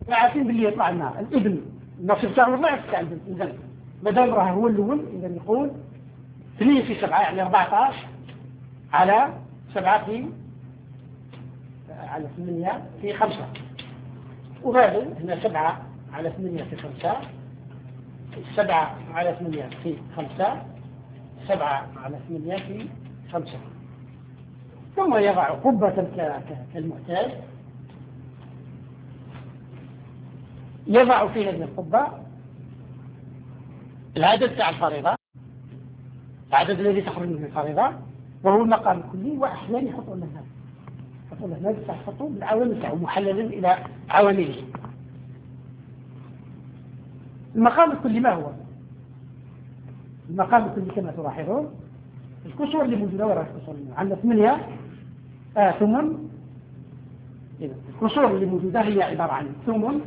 عارفين باللي يطلع لنا الابن النصيب تاعو ضعف تاع البنت. إذا مادام راه هو الأول إذا نقول 2 في 7 يعني 14 على 7 في على 8 في 5. وهذا هنا 7 على 8 في 5 7 على 8 في 5 7 على 8 في 5. ثم يضع قبة كالمعتاد يضع في هذه القبة العدد تاع الفريضة العدد الذي تخرج منه الفريضة وهو المقام الكلي. وأحيانا يحطوا له هذا يحطوا بالعوامل تاعه محللا إلى عوامله. المقام الكلي ما هو؟ المقام الكلي كما تلاحظون الكسور اللي موجودة وراء الكسور عندنا 8 ثمن. الكسور اللي موجودة هي عبارة عن ثمن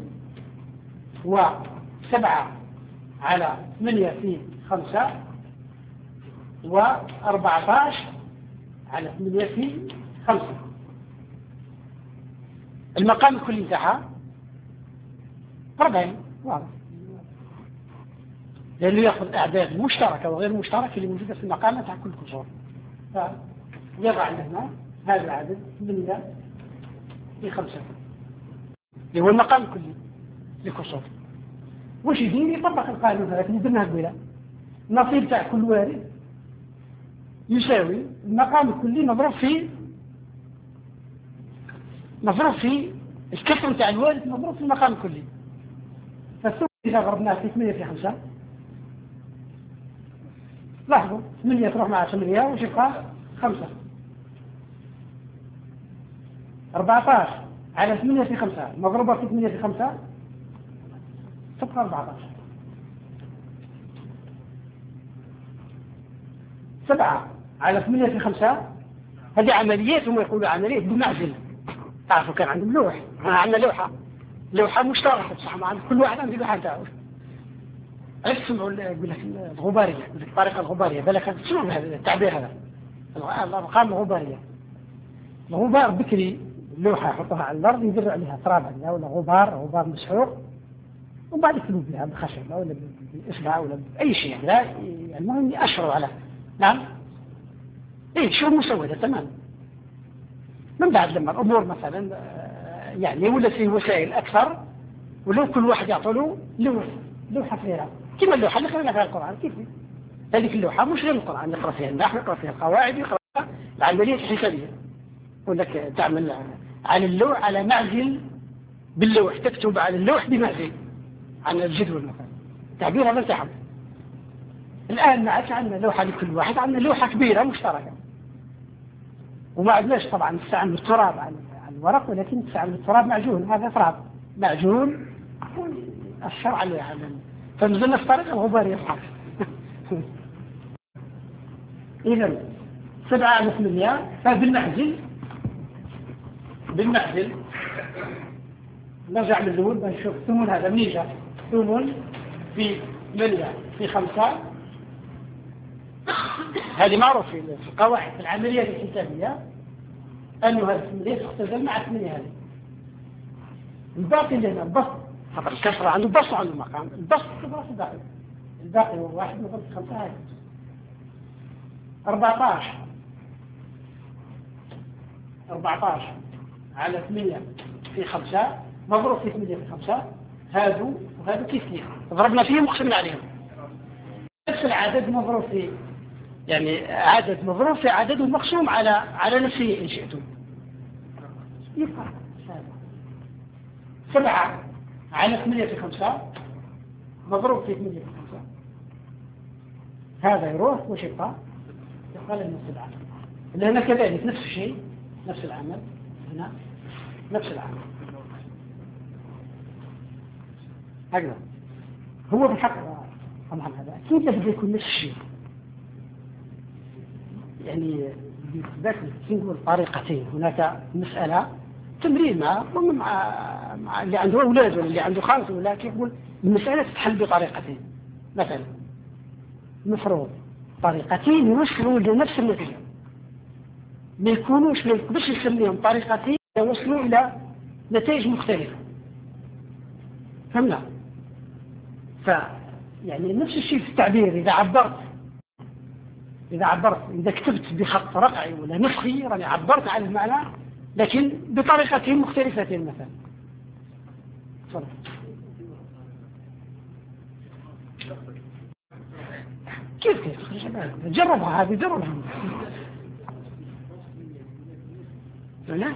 و7 على 8 في 5 و14 على 8 في 5. المقام الكلي تاعها 40 واضح لأنه يأخذ أعداد مشتركة وغير مشتركة اللي موجودة في المقام تاع كل كسور. فيضع هنا هذا العدد 8 في 5 اللي هو المقام الكلي للكسور. واش يدير؟ يطبق القانون هذا اللي درناه قبيله. النصيب تاع كل وارد يساوي المقام الكلي مضروب في الكسر تاع الوارد مضروب في المقام الكلي. فالثمن إذا ضربناه في 8 في 5 لاحظوا 8 تروح مع 8 وش يبقى 5. 14 على 8 في 5 مضروبة في 8 في 5 تبقى 14. 7 على 8 في 5 هذه عمليات هم يقولوا عمليات بمعزل. تعرفوا كان عندهم لوح عندنا لوحة مشتركة بصح مع كل واحد عنده لوحة تاعو. اسمعوا يقول لك الغبارية يقول لك الطريقة الغبارية بالك تسمعوا هذا التعبير هذا الأرقام الغبارية. الغبار بكري اللوحة يحطها على الأرض يدر عليها تراب ولا غبار مسحوق وبعد يكتبوا بها بخشب ولا بإصبع ولا بأي شيء يعني المهم يأشروا على نعم شو مسودة تمام. من بعد لما الأمور مثلا يعني ولا في وسائل أكثر ولو كل واحد يعطوا له لوحة صغيرة كما اللوحة اللي قرأنا فيها القرآن. كيف هذه اللوحة مش غير القرآن يقرأ فيها النحو يقرأ فيها القواعد يقرأ فيها العملية الحسابية. يقول لك تعمل على اللوح على معزل باللوح تكتب على اللوح بمعزل عن الجدول مثلا تعبير هذا تحب. الآن ما عادش عندنا لوحة لكل واحد عندنا لوحة كبيرة مشتركة وما عندناش طبعا نستعمل التراب على الورق ولكن نستعمل التراب معجون. هذا تراب معجون الشرع عليه فنزلنا في طريقة الغبارية الحرف. إذا 7 على 8 بالمعزل نرجع من الأول بنشوف ثمن هذا منين جاء. ثمن في 8 في 5 هذه معروف في القواعد في العمليات الحسابية أنه هذا 8 تختزل مع 8 هذه. الباقي اللي هنا البسط خاطر الكسرة عنده بسط وعنده مقام. البسط كبراس الباقي هو 1 مضروب في 5 هذه 14 على 8 في 5 مضروب في 8 في 5 هذا وهذا كيف ضربنا فيهم وقسمنا عليهم نفس العدد مضروب في يعني عدد مضروب في عدد مقسوم على نفسه إن شئتم. يبقى 7 على 8 في 5 مضروب في 8 في 5 هذا يروح وش يبقى لنا 7. هنا كذلك نفس الشيء نفس العمل هنا نفس العمل هكذا هو بالحق طبعا هذا أكيد لابد يكون نفس الشيء يعني ذات نقول طريقتين. هناك مسألة تمرين مع اللي عنده أولاد ولا اللي عنده خالص ولا كيف يقول المسألة تتحل بطريقتين. مثلا مفروض طريقتين يوصلوا لنفس النتيجة ما يكونوش ما يقدرش نسميهم طريقتين يوصلوا إلى نتائج مختلفة. أم لا؟ يعني نفس الشيء في التعبير، إذا كتبت بخط رقعي ولا نسخي راني عبرت عن المعنى لكن بطريقتين مختلفتين مثلا. صلح. كيف جربها هذه، جربها. لا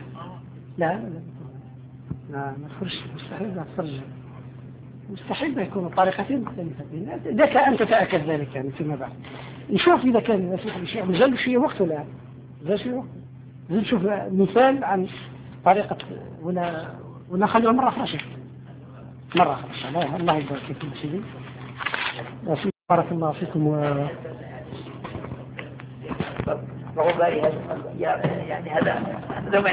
ما تخرج، مستحيل لا تخرج، مستحيل ما يكون طريقتين مختلفتين. إذا كان تتأكد ذلك يعني فيما بعد نشوف إذا كان شيء نزل شيء وقت ولا نزل شيء وقت، نشوف مثال عن طريقة ولا خلوها مرة أخرى مرة أخرى. الله يبارك فيكم سيدي، بارك الله فيكم. يعني هذا من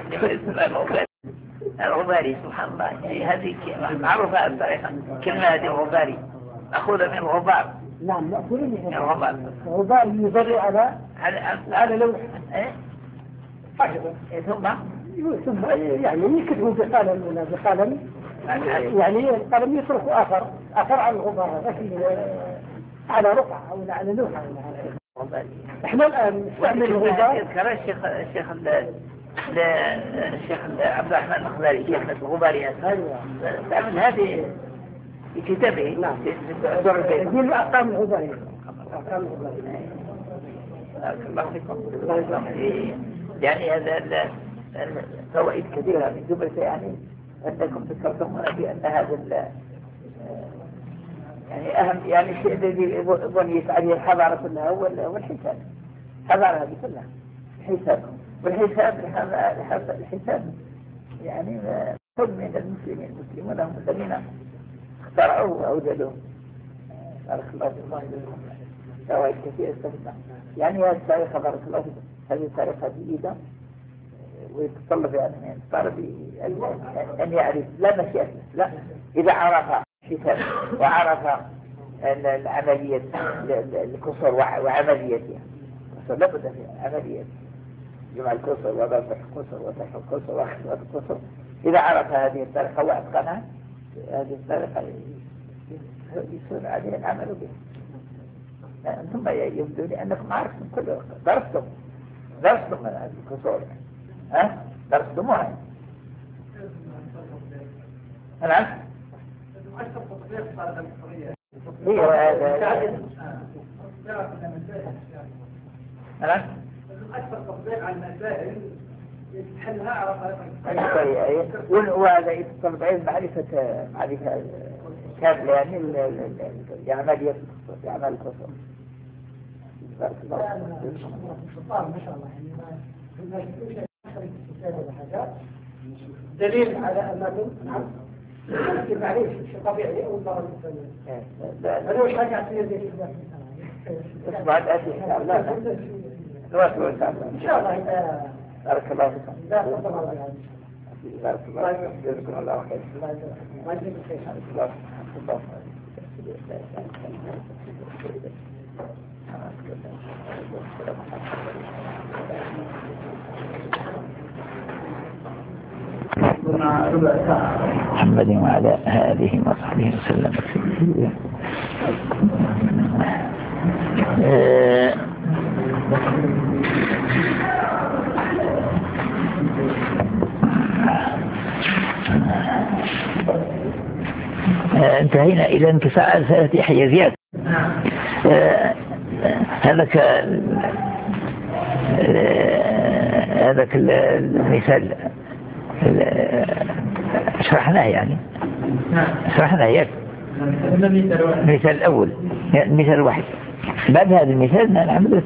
الغباري سبحان الله. يعني هذه معروفة الطريقة، كلمة هذه الغباري مأخوذة من الغبار. نعم مأخوذة من الغبار. الغبار يبرئ على لوح ثم يعني يكتبوا بقلم ولا بقلم، يعني القلم يترك أثر على الغبار لكن على رقعة أو على لوحة. احنا الآن نستعمل الغبار. يذكر الشيخ عبد الرحمن الخضري شيخنا الغباري استعمل هذه في كتابه. نعم يقول أرقام الغباري. الله فيكم. يعني هذا فوائد كثيرة من جملة، يعني أنكم ذكرتم بأن هذا يعني أهم، يعني الشيء الذي بنيت عليه الحضارة كلها هو الحساب. الحضارة هذه كلها الحساب، والحساب الحساب يعني خذ من المسلمون هم الذين اخترعوه وأوجدوه. بارك الله فيكم. فوائد كثيرة استفدنا. يعني هذه التاريخ بارك الله فيكم، هذه التاريخ جيدة، ويتطلب يعني من الطالب أن يعرف لا مشيئة، لا إذا عرف حساب وعرف العملية الكسر وعمليتها. الكسر لابد من عملية جمع الكسر وضرب الكسر وفتح الكسر واختصار الكسر. إذا عرف هذه الطريقة وأتقنها هذه الطريقة يسهل عليه العمل بها. ثم يبدو لي أنكم عرفتم كل درستم من هذه الكسور، درستموها. نعم أكثر تطبيق صار الحرية. أكثر تطبيق على المسائل يحلها على طريقة. وهذا يتطلب علم معرفة كاملة، يعني عملية أعمال الكسور. بارك الله ما شاء الله. يعني دليل على أنكم لكن معليش شيء طبيعي أول مرة الثانية. أنا وش حاجة عسير زي كذا بعد أتي إن شاء الله. إن شاء الله. بارك الله فيكم. بارك الله فيكم. جزاكم الله خير. ما يجزيك خير. الله. محمد وعلى آله وصحبه وسلم. انتهينا إلى انكسار ثلاث حيزيات. هذاك المثال شرحناه، يعني شرحناه ياك المثال الأول، المثال الواحد. بعد هذا المثال نعمل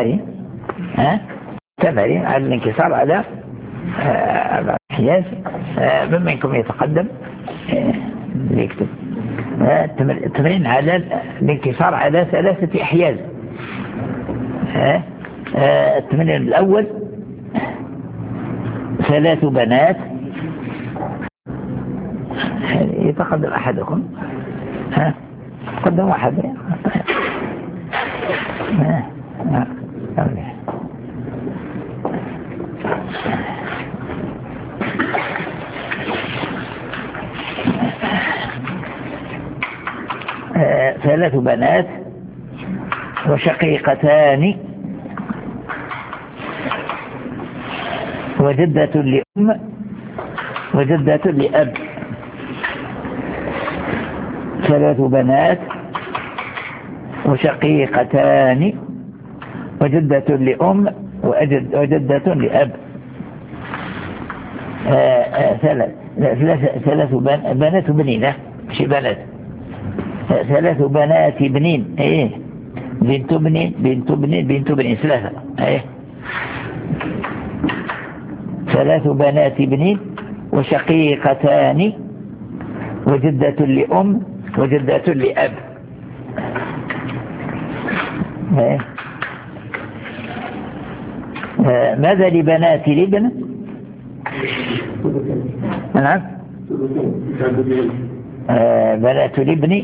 تمارين على الانكسار على حياز. من منكم يتقدم يكتب تمرين على الانكسار على 3 أحياز. التمرين الأول 3 بنات. يتقدم أحدكم. قدم واحد. ثلاث بنات وشقيقتان وجدة لأم وجدة لأب. ثلاث بنات وشقيقتان وجدة لأم وجدة لأب. ثلاث بنات بنين، لا مش بنات، ثلاث بنات بنين، ايه بنت بنين بنت بنين بنت بنين، ثلاثة، ايه ثلاث بنات بنين وشقيقتان وجدة لأم وجدة لأب. ماذا لبنات الابن؟ نعم بنات الابن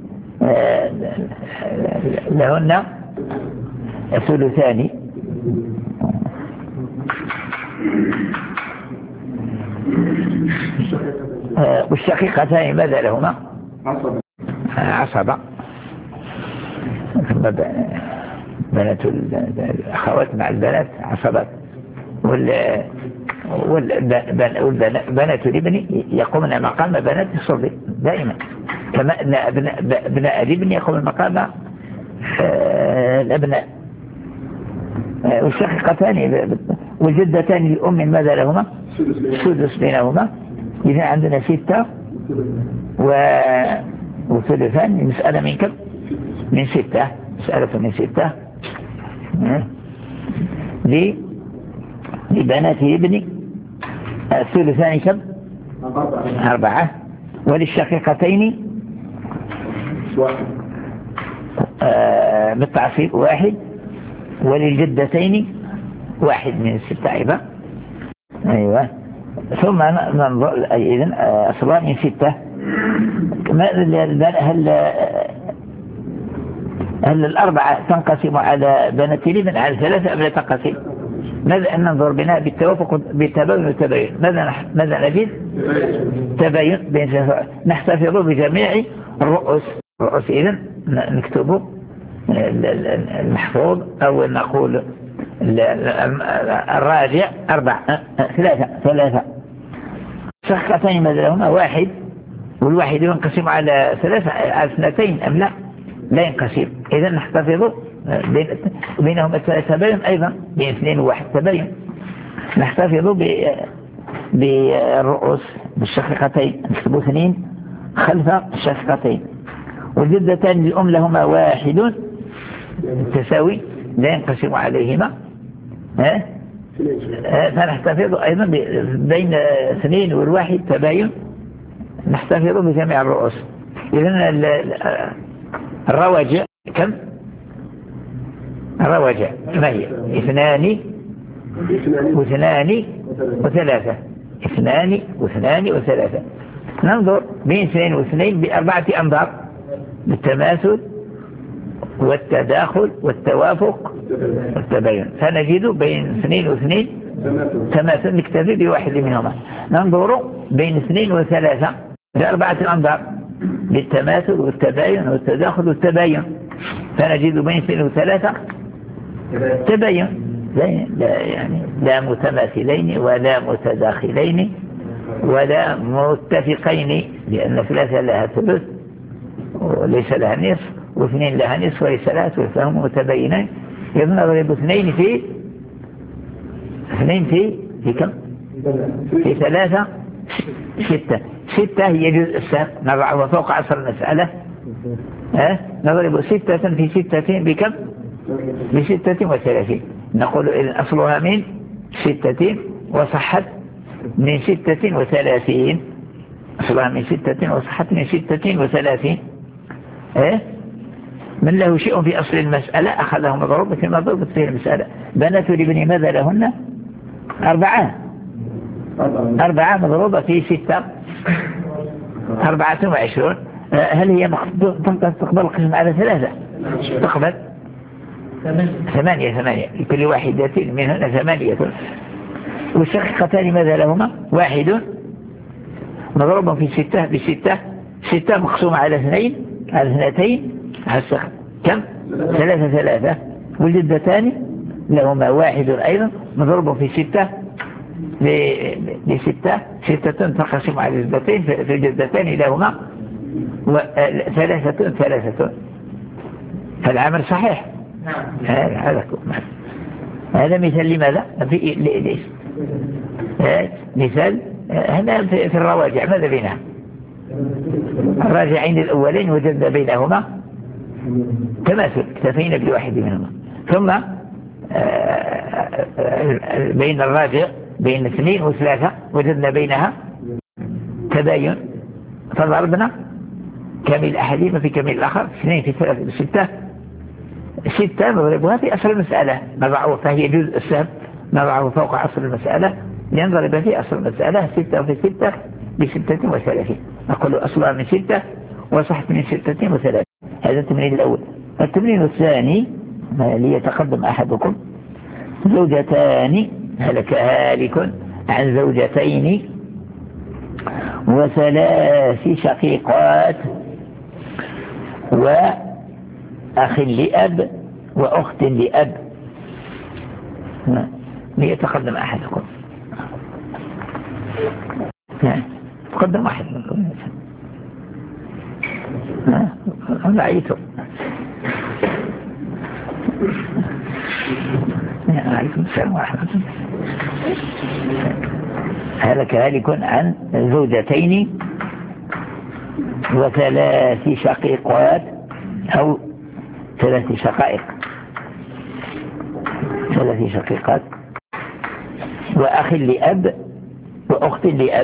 لهن ثلثان. والشقيقتان ماذا لهما؟ عصبة. بنات الأخوات مع البنات عصبات. بنات الابن يقومن مقام بنات الصبي دائما، كما أن أبناء الابن يقومن مقام الأبناء. والشقيقتان والجدتان للأم ماذا لهما؟ سدس بينهما. إذا عندنا 6 وثلثان. مسألة من كم؟ من 6. مسألة من 6 لبنات ابن الثلثان كم؟ 4. وللشقيقتين بالتعصيب 1. وللجدتين 1 من 6 أيضا. أيوة. ثم ننظر إذن أصلان من 6. هل الأربعة تنقسم على بنات الابن على 3 أم لا تنقسم؟ ماذا أن ننظر بناء بالتوافق بالتباين والتباين؟ ماذا نجد؟ تباين بين نحتفظ بجميع الرؤوس. إذن نكتب المحفوظ أو نقول الراجع 4 3. شقيقتان ماذا لهما؟ 1. والواحد ينقسم على 3 على 2 أم لا؟ لا ينقسم. إذا نحتفظ بينهم تباين أيضا بين 2 و1 تباين. نحتفظ بالرؤوس بالشقيقتين، نكتب 2 خلف الشقيقتين. والجدتان للأم لهما 1 تساوي لا ينقسم عليهما. فنحتفظ أيضا بين 2 و1 تباين. نحتفظ بجميع الرؤوس. إذن الرواجع كم؟ الرواجع ما هي؟ 2 و2 و3. 2 و2 و3. ننظر بين 2 و2 ب4 أنظار بالتماثل والتداخل والتوافق والتباين. فنجد بين 2 و2 تماثل، نكتفي بواحد منهما. ننظر بين 2 و3 ب4 أنظار بالتماثل والتباين والتداخل والتباين. فنجد بين 2 و3 تباين، يعني لا متماثلين ولا متداخلين ولا متفقين، لأن 3 لها ثلث وليس لها نصف، و2 لها نصف وليس لها ثلث، فهم متباينين. إذن نضرب 2 في كم؟ في 3 6. 6 هي جزء الساق، نضعه فوق عصر المسألة. نضرب 6 في 6 بكم؟ ب36. نقول إذن أصلها من 6 وصحت من 36. أصلها من 6 وصحت من 36. من له شيء في أصل المسألة أخذه مضروب في مضروب في المسألة. بنات الابن ماذا لهن؟ 4 مضروبة في 6 24. هل هي تقبل القسم على 3؟ تقبل 8 لكل واحدة منهن 8. والشقيقتان ماذا لهما؟ 1 مضروبة في 6 ب6. 6 مقسومة على 2 على 2 على الصغر كم 3 والجدتان لهما 1 أيضا مضروب في 6 ب6 6 تنقسم على الجدتين في الجدتان لهما 3 فالعمل صحيح. هذا مثال لماذا مثال هنا في الرواجع ماذا بينها الراجعين الأولين وجدنا بينهما تماثل اكتفينا بواحد منهما ثم بين الراجع بين 2 و3 وجدنا بينها تباين فضربنا كامل أحدهما في كامل الآخر 2 في 3 6 نضربها في أصل المسألة نضعه فهي جزء السهم نضعه فوق أصل المسألة لنضرب في أصل المسألة 6 في 6 ب36 نقول أصلها من 6 وصحت من 36 هذا التمرين الأول. التمرين الثاني ليتقدم أحدكم زوجتان هلك هالك عن زوجتين و3 شقيقات وأخ لأب وأخت لأب ليتقدم أحدكم تقدم واحد منكم رأيتم عليكم السلام ورحمة الله. هلك هالك عن زوجتين و3 شقيقات أو 3 شقائق 3 شقيقات وأخ لأب وأخت لأب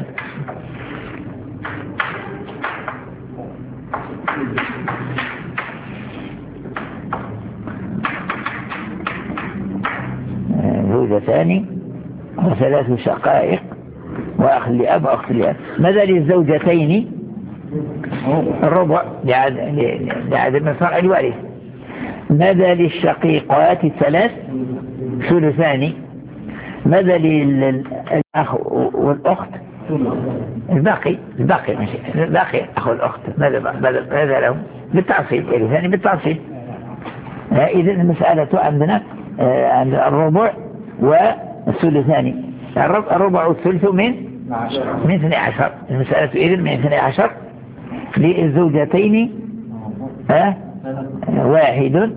زوجتان و3 شقائق وأخ لأب وأخت لأب. ماذا للزوجتين الربع لعدم فرع الوارث. ماذا للشقيقات 3 ثلثان. ماذا للأخ والأخت الباقي أخو الأخت ماذا لهم بالتعصيب ثاني بالتعصيب. إذا المسألة عندنا عند الربع والثلثان. الربع والثلث من 12 المسألة إذن من 12 للزوجتين 1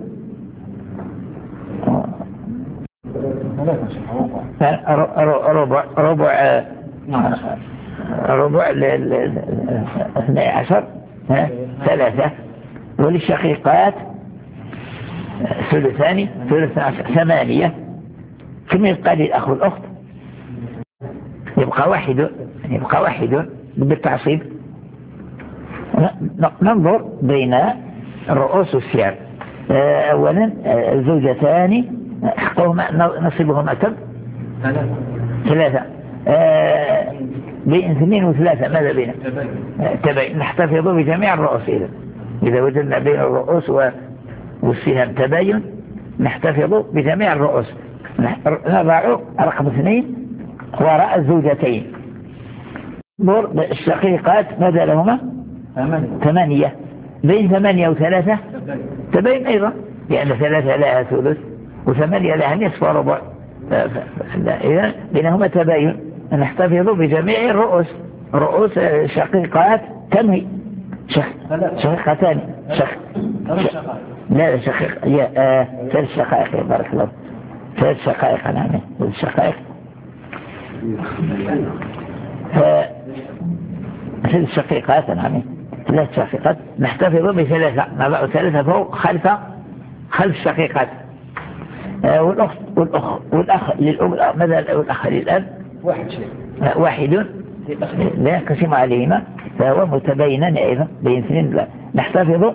ربع 12 3 وللشقيقات ثلثان 8 كم يبقى للأخ والأخت يبقى واحد بالتعصيب. ننظر بين الرؤوس والسعر. أولا الزوجتان حقهما نصيبهما كم 3 بين 2 و3 ماذا بينه تباين. نحتفظ بجميع الرؤوس إذا وجدنا بين الرؤوس والسهام تباين نحتفظ بجميع الرؤوس. نضع رقم 2 وراء الزوجتين. الشقيقات ماذا لهما 8 بين 8 و3 تباين أيضا لأن 3 لها ثلث و8 لها نصف وربع. إذا بينهما تباين نحتفظ بجميع الرؤوس. رؤوس شقيقات كم هي شقيقتان لا شقيق 3 شقائق بارك الله 3 شقائق نعم 3 شقائق 3 شقيقات نعم 3 شقيقات نحتفظ ب3 نضع 3 فوق خلف الشقيقات. والأخ للأم ماذا الأخ للأب 1 لا ينقسم عليهما فهو متبينا أيضا بين 2 لا نحتفظ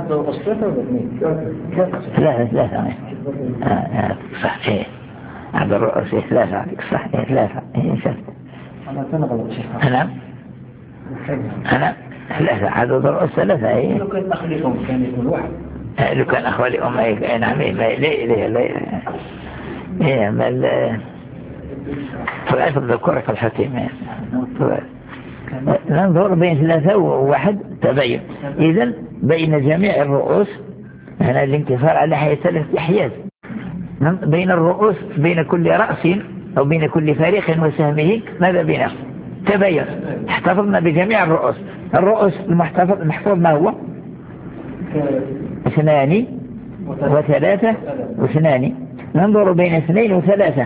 3 صح عبد الرؤوس 3 صح 3 أنا 3 عدد الرؤوس 3 لو كان أخ لأم كان يكون 1 لو كان أخ لأم نعم لا فالعيف الذكورة كالحكيم ننظر بين 3 و1 تبين. إذن بين جميع الرؤوس هنا الانكسار على 3 أحياز. بين الرؤوس بين كل رأس أو بين كل فريق وسهمه ماذا بينهم؟ تبين. احتفظنا بجميع الرؤوس. الرؤوس المحفوظ ما هو؟ 2 و3 و2. ننظر بين 2 و3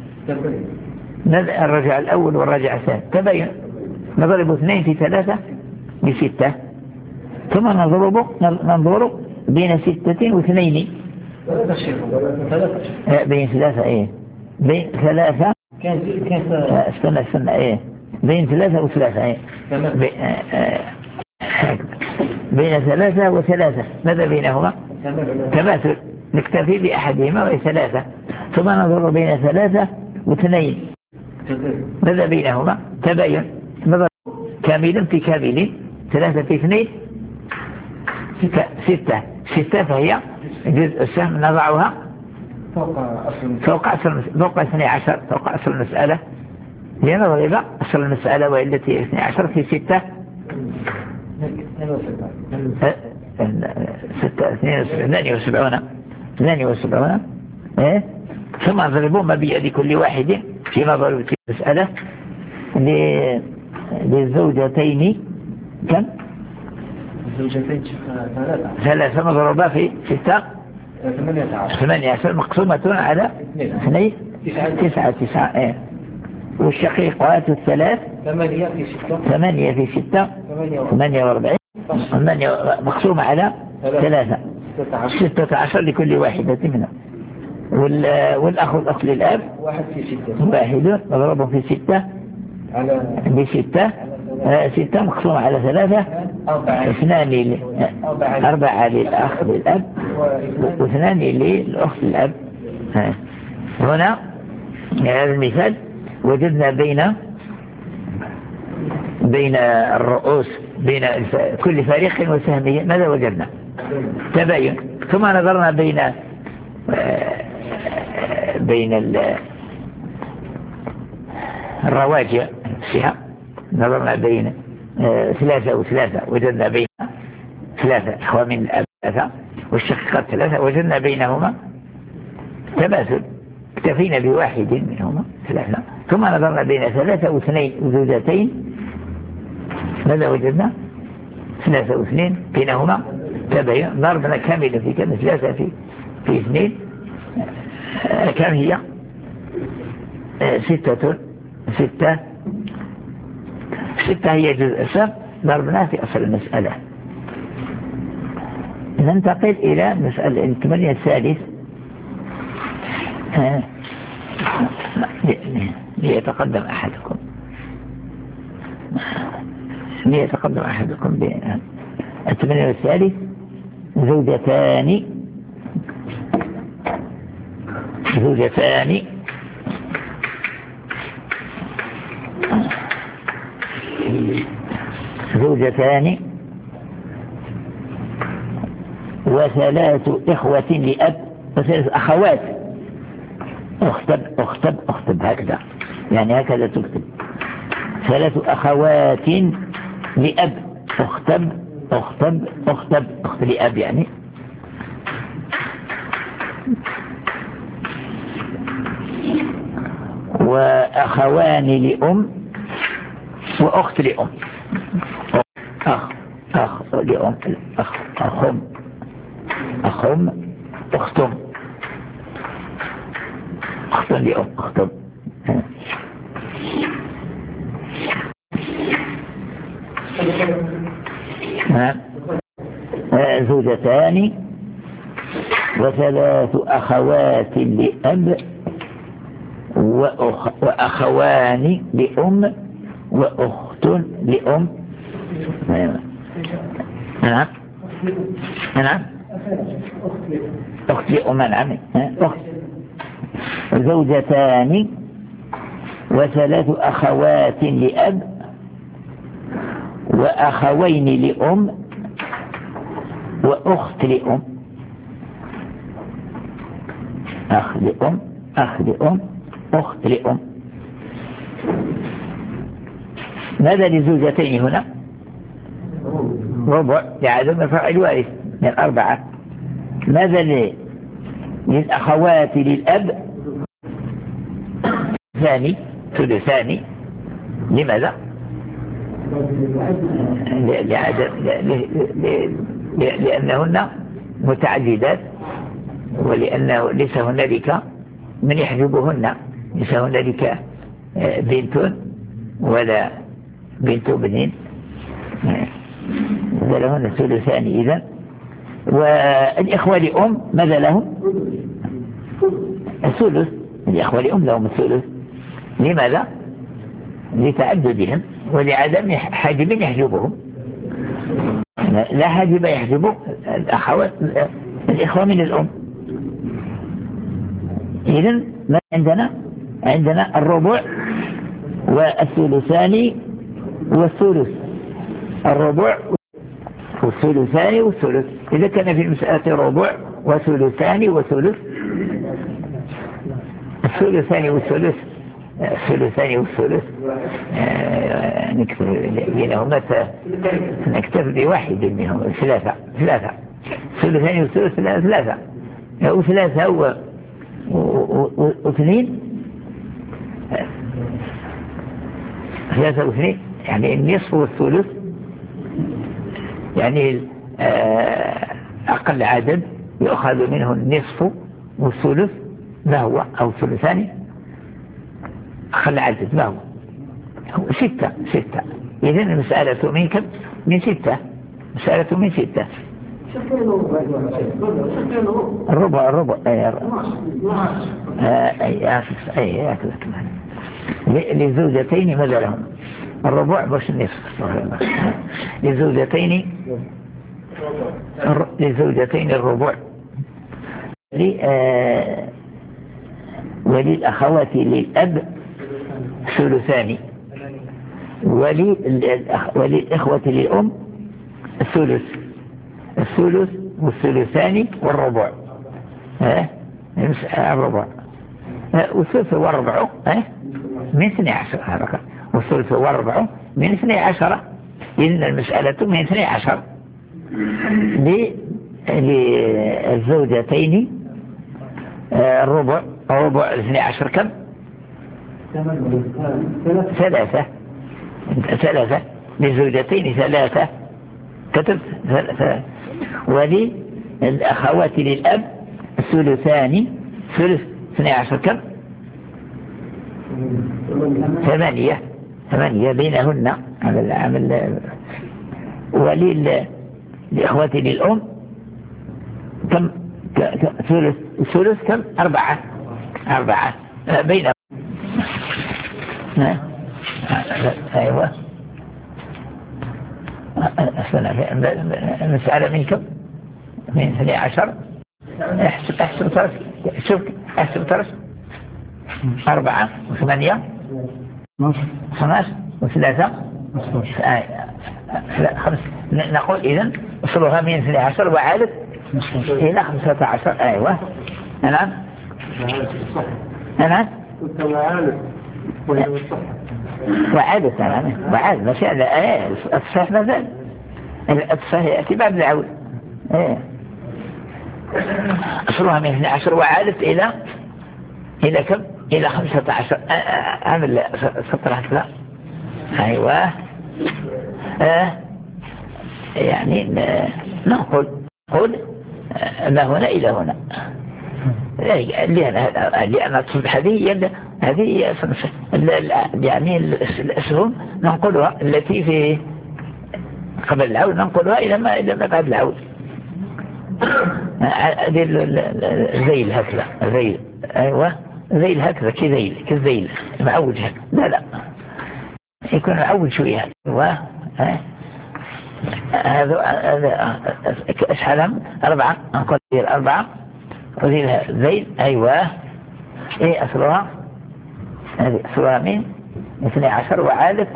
الرجع الأول والرجع الثاني تبين. نضرب 2 في 3 ب6 ثم ننظر بين 6 و2 بين 3 ايه بين 3 استنى ايه بين 3 و3 ايه بين 3 و3 ماذا بينهما؟ تماثل. نكتفي بأحدهما وهي 3 ثم ننظر بين 3 و2 ماذا بينهما؟ تبين. نظر كامل في كامل 3 في 2 6 فهي جزء السهم نضعها فوق أصل المسألة لنضرب أصل المسألة والتي 12 في 6 72 ثم نضربوا ما بيد كل واحد في نظر في المسألة للزوجتين كم؟ الزوجتين 3 مضروبة في 18 مقسومة على 2 9 والشقيقات 3 8 في 6 48 مقسومة على 3 16 لكل واحدة منها. والأخ للأب 1 مضروب في 6 ب6 6 مقسومة على 3 2 4 للأخ للأب و2 للأخت للأب. هنا هذا المثال وجدنا بين الرؤوس بين كل فريق وسهمه ماذا وجدنا؟ تباين. ثم نظرنا بين الرواجع فيها نظرنا بين 3 و3 وجدنا بين 3 إخوة من الأب 3 والشقيقات 3 وجدنا بينهما تماثل اكتفينا بواحد منهما 3 ثم نظرنا بين 3 و2 وزوجتين ماذا وجدنا؟ 3 و2 بينهما تباين. ضربنا كاملة في كم 3 في 2 كم هي؟ 6 هي جزء السهم ضربناه في أصل المسألة. ننتقل إلى مسألة الثمانية الثالث ليتقدم أحدكم الثمانية الثالث زوجتان وثلاث إخوة لأب وثلاث أخوات اختب هكذا يعني هكذا تكتب 3 أخوات لأب اختب أخت لأب يعني وأخوان لأم وأخت لأم أخ لأم أخم أختم لأم أختم زوجتان و3 أخوات لأب وأخوان لأم وأخت لأم. نعم أخت لأم. نعم زوجتان و3 أخوات لأب وأخوين لأم وأخت لأم. أخ لأم أخت لأم. ماذا للزوجتين هنا؟ ربع لعدم رفع الوارث من 4. ماذا للأخوات للأب؟ ثلثان. لماذا؟ لأنهن متعددات، ولأنه ليس هنالك من يحجبهن، ليس هنالك بنت ولا بنت ابن، لهن ثلثان إذن. والإخوة لأم ماذا لهم؟ الثلث. الإخوة لأم لهم الثلث. لماذا؟ لتعددهم ولعدم حاجب يحجبهم. لا حاجب يحجب الأخوات الإخوة من الأم. إذن ما عندنا الربع والثلثان والثلث. الربع والثلثان والثلث. إذا كان في المسألة ربع وثلثان وثلث، الثلثان والثلث، الثلثان والثلث نكتب بينهما، نكتب بواحد منهم. ثلاثة. الثلثان والثلث ثلاثة، وثلاثة واثنين، ثلاثة واثنين يعني النصف والثلث، يعني أقل عدد يؤخذ منه النصف والثلث ما هو، أو ثلثان. أقل عدد ما هو 6. إذن المسألة من كم؟ من 6. مسألة من 6. الربع للزوجتين ماذا لهم؟ الربع مش النصف. للزوجتين الربع. وللأخوات للأب ثلثان، وللإخوة للأم الثلث والثلثان والربع. الربع والثلث والربع من 12. والثلث والربع من 12. إذن المسألة من 12. للزوجتين الربع 12 كم؟ 3. للزوجتين 3. كتبت 3. وللأخوات للأب الثلثان. ثلث 12 كم؟ 8 بينهن عمل. وللإخوة للأم كم؟ ثلث كم؟ 4 بينهم. أيوة. المسألة من كم؟ من 12. احسب طرف. شوف احسب طرف. 4 و8 15 و3 5. نقول إذن أصلها من 12 وعادت إلى 15. أيوة. نعم. وعادت. وعادت مسألة الصحيح مازال. الصحيح يأتي بعد العود. أصلها من 12 وعادت إلى كم؟ إلى 15. عمل سطرها كذا. أيوة. يعني نقول ما هنا إلى هنا، لأن هذه يعني الأسهم ننقلها التي في قبل العود ننقلها إلى ما بعد العود. زيل هكذا. زيل. أيوة. زيل هكذا كذيل معوج هكذا. لا يكون معوج شوية. أيوة. هذا أشحالهم 4. نقول 4 وذيلها زيل. أيوة. إيه أصلها؟ هذه أصلها من 12 وعادت.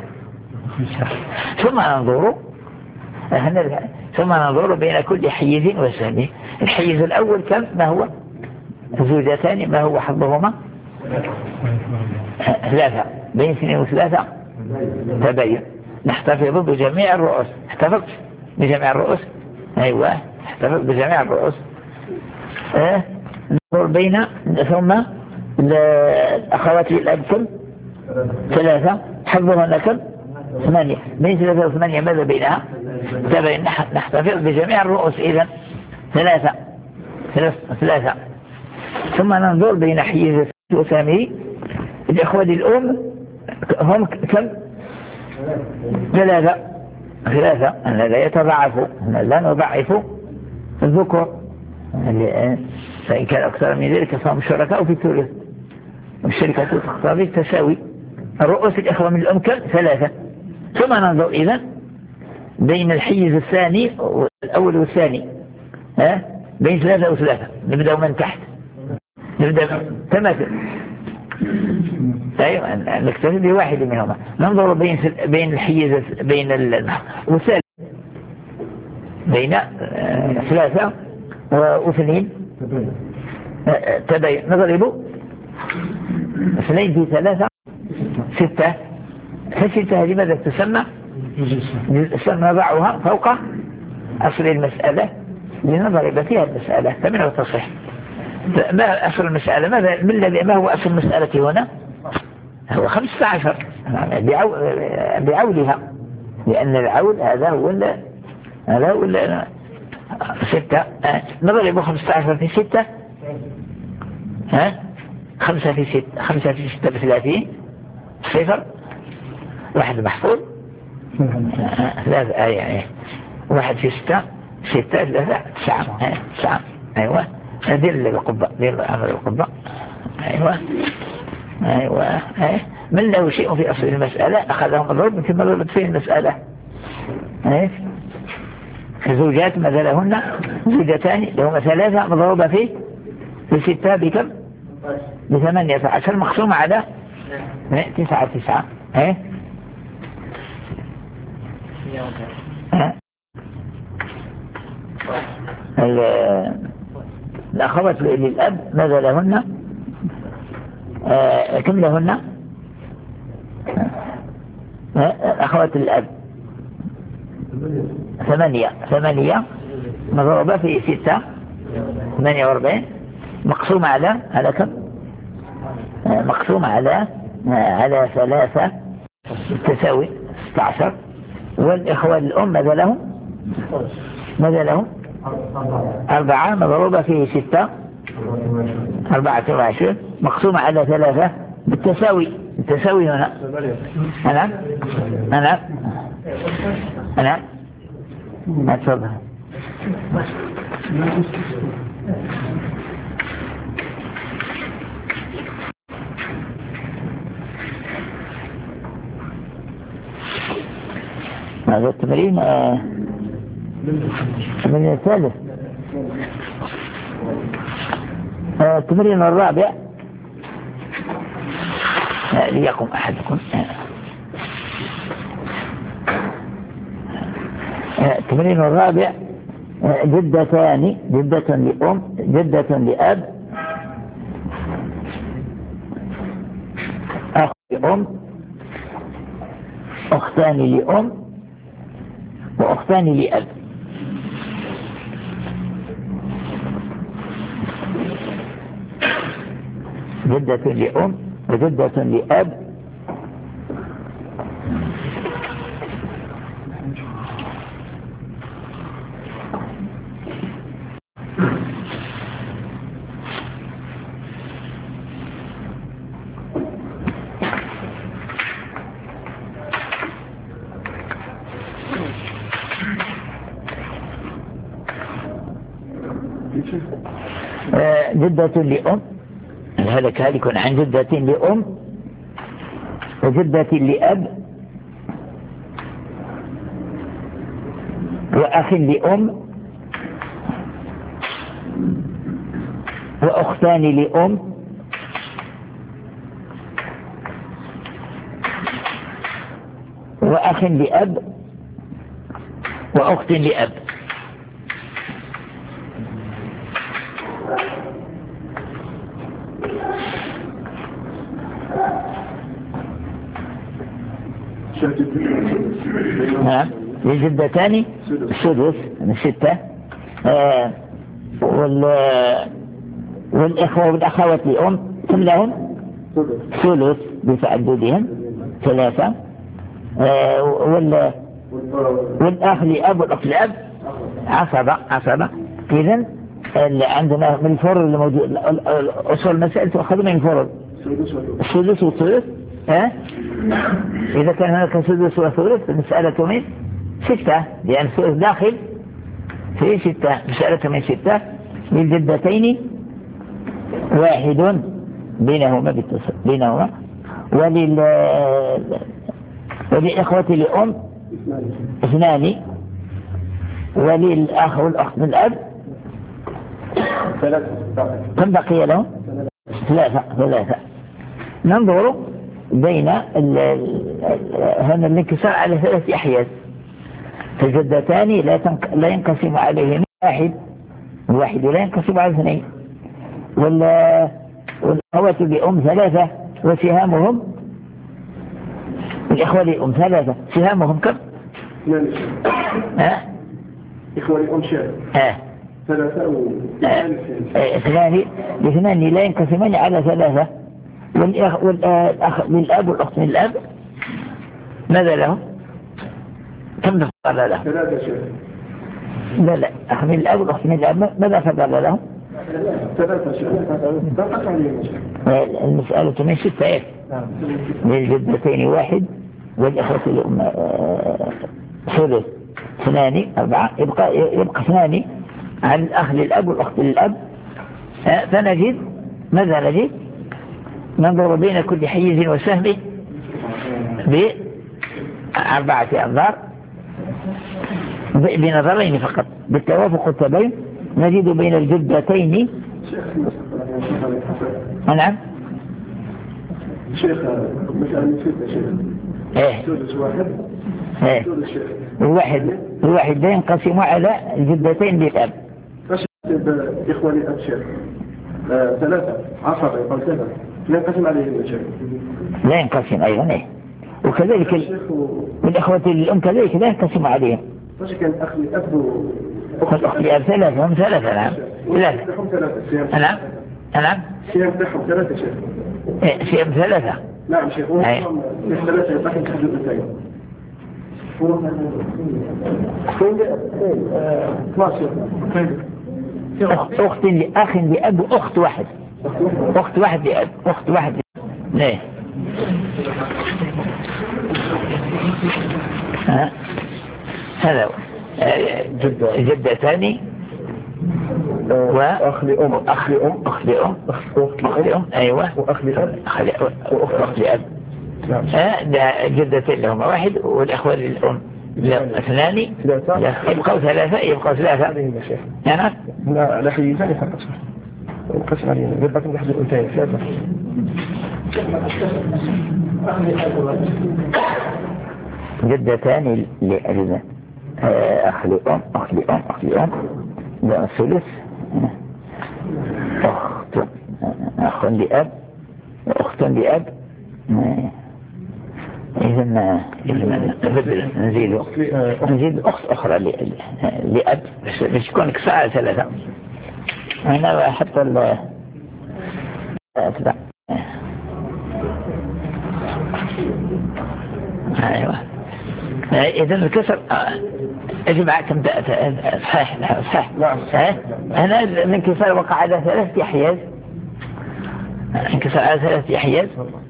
ثم ننظر بين كل حيز وسهم. الحيز الأول كم؟ ما هو؟ زوجتان. ما هو حظهما؟ 3. بين 2 و3 تبين. نحتفظ بجميع الرؤوس. احتفظ بجميع الرؤوس. أيوة احتفظ بجميع الرؤوس. ننظر بين ثم الأخوات الأب كم 3 حفظهن كم 8 بين 3 و 8 ماذا بينها نحتفظ بجميع الرؤوس إذن 3 ثم ننظر بين حيز وسامي الإخوة الأم هم كم 3 أن لا يتضاعفوا لا نضعف الذكر فإن كان أكثر من ذلك فهم شركاء في الثلث والشركة تقتضي التساوي. الرؤوس الإخوة من الأم كم 3 ثم ننظر إذن بين الحيز الثاني الأول والثاني بين 3 و3 نبدأ من تحت نبدأ تماثل. أيوة نكتفي بواحد منهما. ننظر بين الحيز بين والثالث بين 3 و2 تبين نضرب 2 في 3 6 فالستة هذه ماذا تسمى نضعها فوق أصل المسألة لنضرب فيها المسألة فمنه تصح. ما أصل المسألة ما هو أصل المسألة هنا هو 15 بعولها لأن العول هذا هو 6 نضرب 15 في 6 5 في 6 5 في 6 ب30 صفر واحد محفوظ 3 يعني 1 في 6 3 9 أيوة دي القبة دي عمل القبة. أيوة من له شيء في أصل المسألة أخذهم مضروب في مضروبة فيه المسألة. زوجات ماذا لهن زوجتان لهما 3 مضروبة في 6 بكم ب18 مقسومة على 9 الأخوات للأب ماذا لهن كم لهن أخوات الأب 8 مضروبة في 6 48 مقسومة على كم مقسومة على 3 تساوي 16. والإخوة الأم ماذا لهم 4 مضروبة في 6 24 مقسومة على 3 بالتساوي هنا أنا أتفضل. هذا التمرين من الثالث التمرين الرابع ليقم أحدكم التمرين الرابع جدتان جدة لأم جدة لأب أخ لأم أختان لأم وأختان لأب. جدة لأم وجدة لأب جدة لأم هذا كهلك عن جدة لأم وجدة لأب وأخ لأم وأختان لأم وأخ لأب وأخت لأب. نعم للجدتان السدس من 6. والإخوة والأخوات لأم كم لهم ثلث بتعددهم 3. والأخ لأب والأخ لأب عصبة. إذن عندنا من الفرر الموجود أصول المسائل تأخذ من الفرر السدس والثلث. إذا كان هناك سدس وثلث المسألة من 6 لأن الثلث داخل في 6. مسألة من 6 للجدتين واحد بينهما وللإخوة لأم 2 وللأخ والأخت من الأب كم بقي لهم 3. ننظر بين هنا الانكسار على 3 أحياز. فالجدتان لا ينقسم عليهم واحد لا ينقسم على 2. والأخوات بأم 3 وسهامهم الإخوة لأم 3 سهامهم كم؟ 2. إخوة لأم شهر 3 2 لا ينقسمان على 3. والأخ للأب والأخت من الأب ماذا لهم؟ كم فضل لهم؟ 3 شهر. لا أخ من الأب والأخت من الأب ماذا فضل لهم؟ 3 شهر. المسألة من 6 للجدتين 1 والإخوة لأم ثلث 2 4 يبقى 2 عن الأخ للأب والأخت للأب. فنجد ماذا نجد؟ ننظر بين كل حيز وسهم ب4 أنظار بنظرين فقط بالتوافق والتباين نجد بين الجدتين. نعم شيخ مسألة من 6 ثلث واحد الواحد لا ينقسم على الجدتين للأب. إخوة لأب شيخ 3 عصبة يقول 3 لا ينقسم عليهم شيء. لا ينقسم أيضا وكذلك الإخوة الأم كذلك لا ينقسم عليهم. ماشي كان أخ لأب والأخ لأب 3 هم 3. نعم 3. نعم سيام تحهم 3 شيخ. سيام 3. نعم شيخ 3 يطلعهم تحدث الثاني 12 أخت لأخ لأب وأخت واحد لأب أخت واحد لأب. هذا هو جدتان وأخ لأم أخت لأم أيوة وأخ لأب وأخت لأب. جدتين لهما 1 والإخوة للأم 2 يبقوا 3 نعم لا حيزان فقط انقسم علينا يبقى كم واحد الأنثيين 3. جدتان لأب أخ لأم ثلث أخ لأب وأخت لأب. إذن نزيد أخت أخرى لأب بس يكون كساعة 3. هنا حتى أيوة. إذن الكسر أجمع كم صحيح. هنا الانكسار وقع على 3 أحياز. انكسر على 3 أحياز.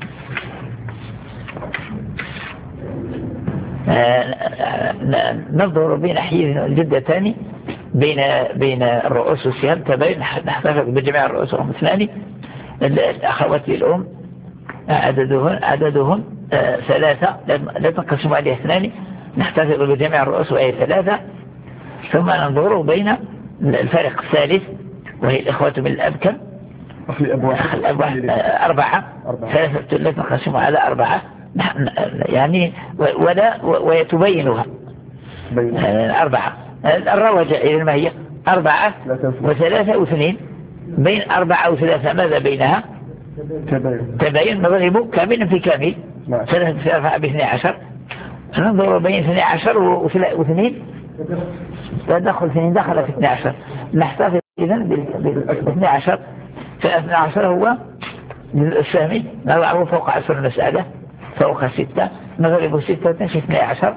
ننظر بين حيز الجدتان بين الرؤوس والسهام تباين نحتفظ بجميع الرؤوس وهم 2. الأخوات للأم عددهم 3 لا تنقسم عليه 2 نحتفظ بجميع الرؤوس وهي 3. ثم ننظر بين الفرق الثالث وهي الإخوة من الأب كم؟ الأب 4 3 لا تنقسم على 4 يعني ويتبينها 4. الرواجع إذن ما هي 4 و3 و2 بين 4 و3 ماذا بينها؟ تباين. مضرب كامل في كامل 3 في 4 ب12 ننظر بين 12 و2 تدخل 2 دخل في 12 نحتفظ إذن بال 12 ف12 هو الثامن نضعه فوق 10 المسألة فوق 6 نضرب 6 في 12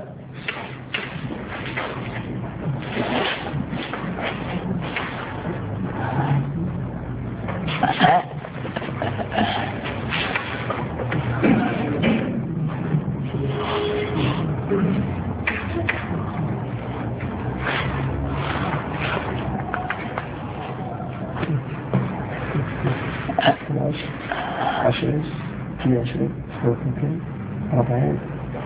20 22 23 40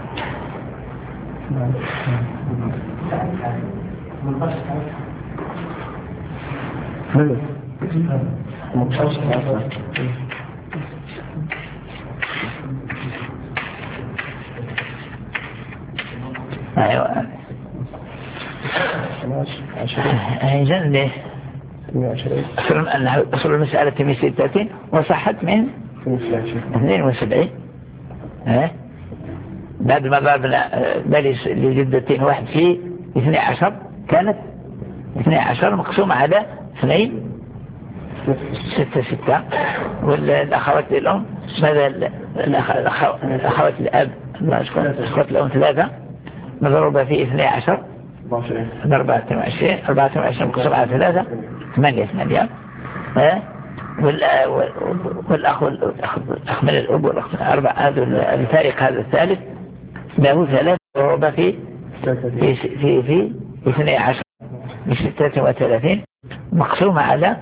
ايوه 20 ليه 22 أصل المسألة من 60 وصحت من 72 بعد ما ضربنا لجدتين واحد في 12 كانت 12 مقسومة على 2 6 والأخوات الأم ماذا الأخوات الأب الأخوات الأم 3 مضروبة في 12 24 مقسومة على 3 8 والأخ من الأب والأخ من الأربع هذا الفارق هذا الثالث له 3 مضروبة في 12 من 36 مقسومة على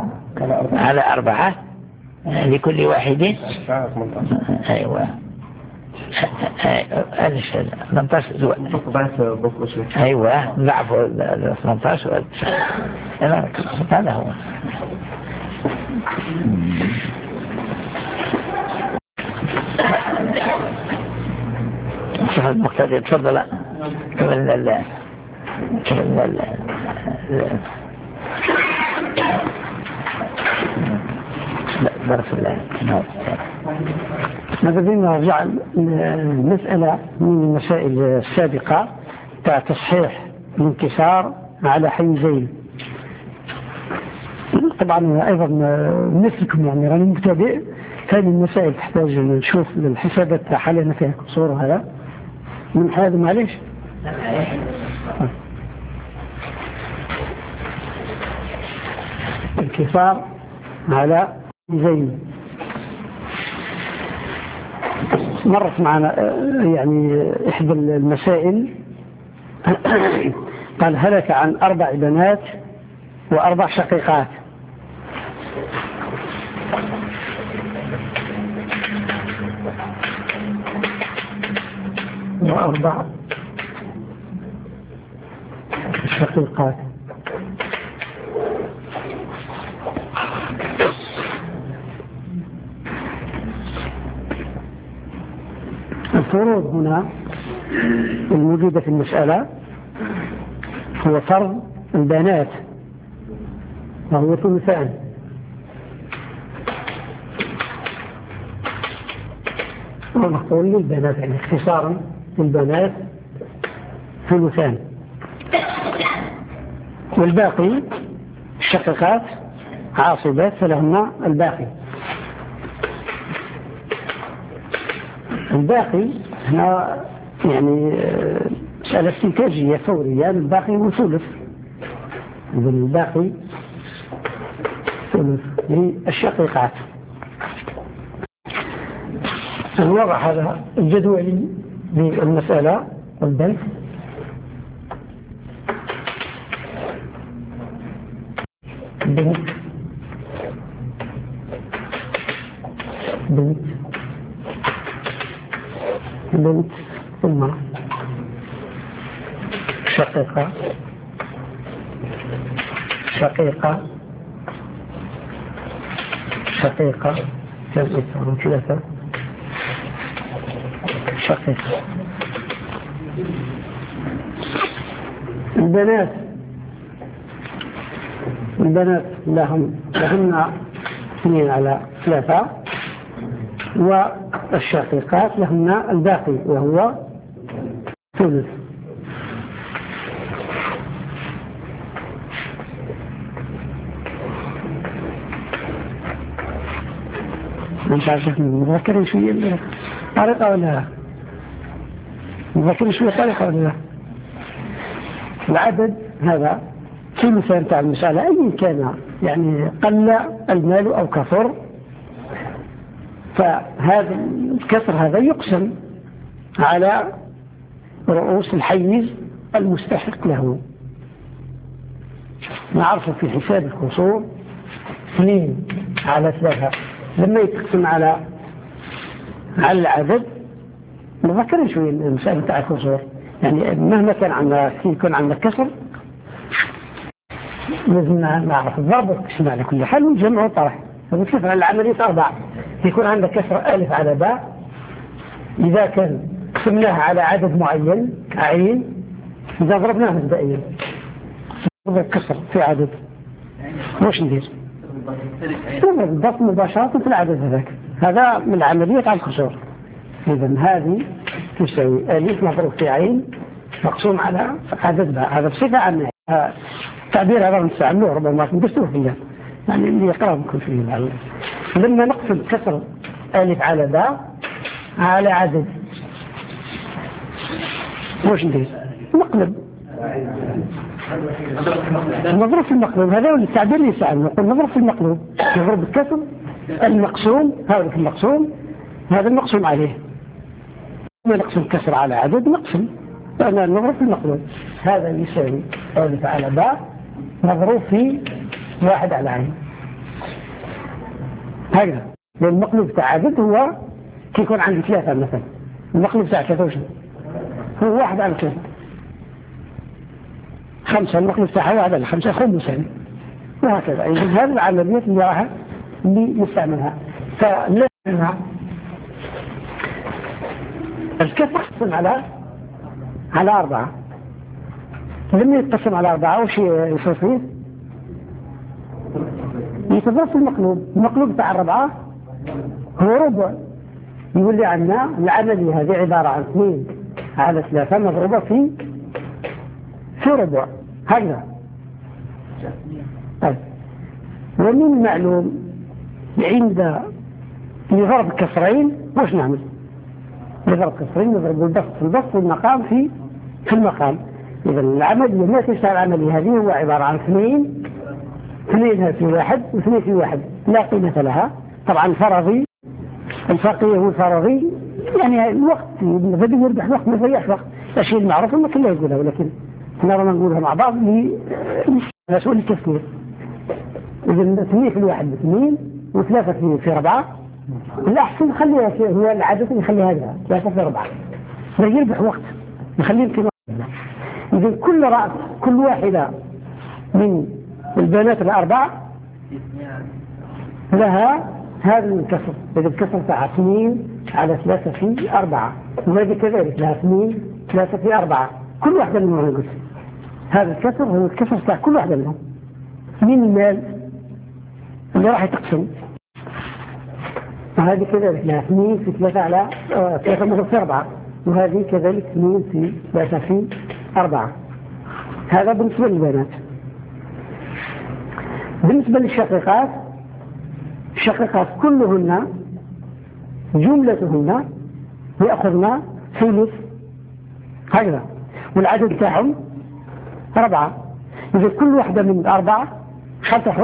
4 لكل واحد. أيوة 18 أيوة ضعف 18 هذا هو. شوف المقتدي تفضل كملنا بارك الله. ماذا بينا نرجع المسألة من المسائل السابقة تاع تصحيح الانكسار على حيزين. طبعا أيضا مثلكم يعني راني مبتدئ، هذه المسائل تحتاج نشوف الحسابات تاع حالنا فيها قصور هذا من هذا معليش. الانكسار على حيزين مرت معنا يعني إحدى المسائل قال هلك عن 4 بنات و4 شقيقات. و4 شقيقات. الفروض هنا الموجودة في المسألة هو فرض البنات وهو ثلثان، ونقول للبنات يعني اختصارا للبنات ثلثان، والباقي الشقيقات عاصبات فلهن الباقي. الباقي هنا يعني مسألة استنتاجية فورية، الباقي هو ثلث، الباقي ثلث للشقيقات. الوضع هذا الجدولي للمسألة والبنك بنت ثم شقيقة شقيقة ثلاثة شقيقة. البنات لهن 2/3 والشقيقات لهن الباقي وهو ثلث. مش عارف مذكرين شوية طريقة ولا لا؟ مذكرين شوية طريقة ولا لا؟ العدد هذا في مثال تاع المسألة أي كان، يعني قل المال أو كثر، فهذا الكسر هذا يقسم على رؤوس الحيز المستحق له. نعرفه في حساب الكسور 2/3 لما يتقسم على العدد. نذكر شوية المسألة تاع الكسور، يعني مهما كان عندنا يكون عندنا كسر لازم نعرف الضرب والقسم على كل حال والجمع والطرح. فبنشوف على العملية 4 يكون عندك كسر ألف على باء، إذا كان قسمناه على عدد معين عين، إذا ضربناه مبدئيا كسر في عدد واش ندير؟ الضغط مباشرة في العدد هذاك، هذا من العملية على الكسور. إذا هذه تساوي ألف مضروب في عين مقسوم على عدد باء. هذا بصفة عامة التعبير هذا نستعمله ربما ندرسوه في الله، يعني اللي يقرأ ممكن فيه العلم. لما نقسم كسر ألف على باء على عدد واش ندير؟ نقلب نضرب في المقلوب. هذا هو التعبير اللي يساعدنا، نقول نضرب في المقلوب، نضرب الكسر المقسوم، هذا في المقسوم هذا المقسوم عليه. لما نقسم كسر على عدد نقسم، فأنا نضرب في المقلوب. هذا يساوي ألف على باء مضروب في 1 على عين. هكذا لأن المقلوب تاع عدد هو كي يكون عندي 3 مثلا، المقلوب تاع 3 وش هو 1 على 3. 5 المقلوب تاعها 1 على 5 خمسا، وهكذا. إذن هذه العمليات اللي نستعملها. فلازمها الكسر يقسم على 4. لما يتقسم على 4 وش يصير فيه؟ يتضرب في المقلوب تاع 4 هو ربع. يقول لي عندنا العملية هذه عبارة عن 2/3 مضروبة في ربع، هكذا. طيب ومن المعلوم عند لضرب كسرين واش نعمل؟ لضرب كسرين نضرب البسط في البسط والمقام في المقام. إذا العملية ما تشتغل العملية هذه هو عبارة عن 2 في 1 و2 في 1 لا قيمة لها. طبعا فرضي الفقيه والفرضي يعني الوقت بدي يربح وقت ما يضيعش وقت، الشيء المعروف ما كله يقولها، ولكن نرى نقولها مع بعض لسؤال التفكير. إذا 2 في 1 2 و3 في 4. الأحسن نخليها هو العدد نخليها هذا 3 في 4 لا يربح وقت، نخليه يمكن. إذا كل واحدة من البنات ال4 لها هذا الكسر. إذا الكسر تاع 2/3 في 4، وهذه كذلك لها 2/3 في 4. كل واحدة منهم نقول هذا الكسر هو الكسر تاع كل واحدة منهم. من المال اللي راح يتقسم، وهذه كذلك لها 2 في 3 على 3 مضروب في 4، وهذه كذلك 2 في 3 في 4. هذا بالنسبة للبنات. بالنسبة للشقيقات، الشقيقات كلهن جملتهن يأخذن ثلث هكذا، والعدد تاعهم 4. إذا كل واحدة من 4 شحال تأخذ؟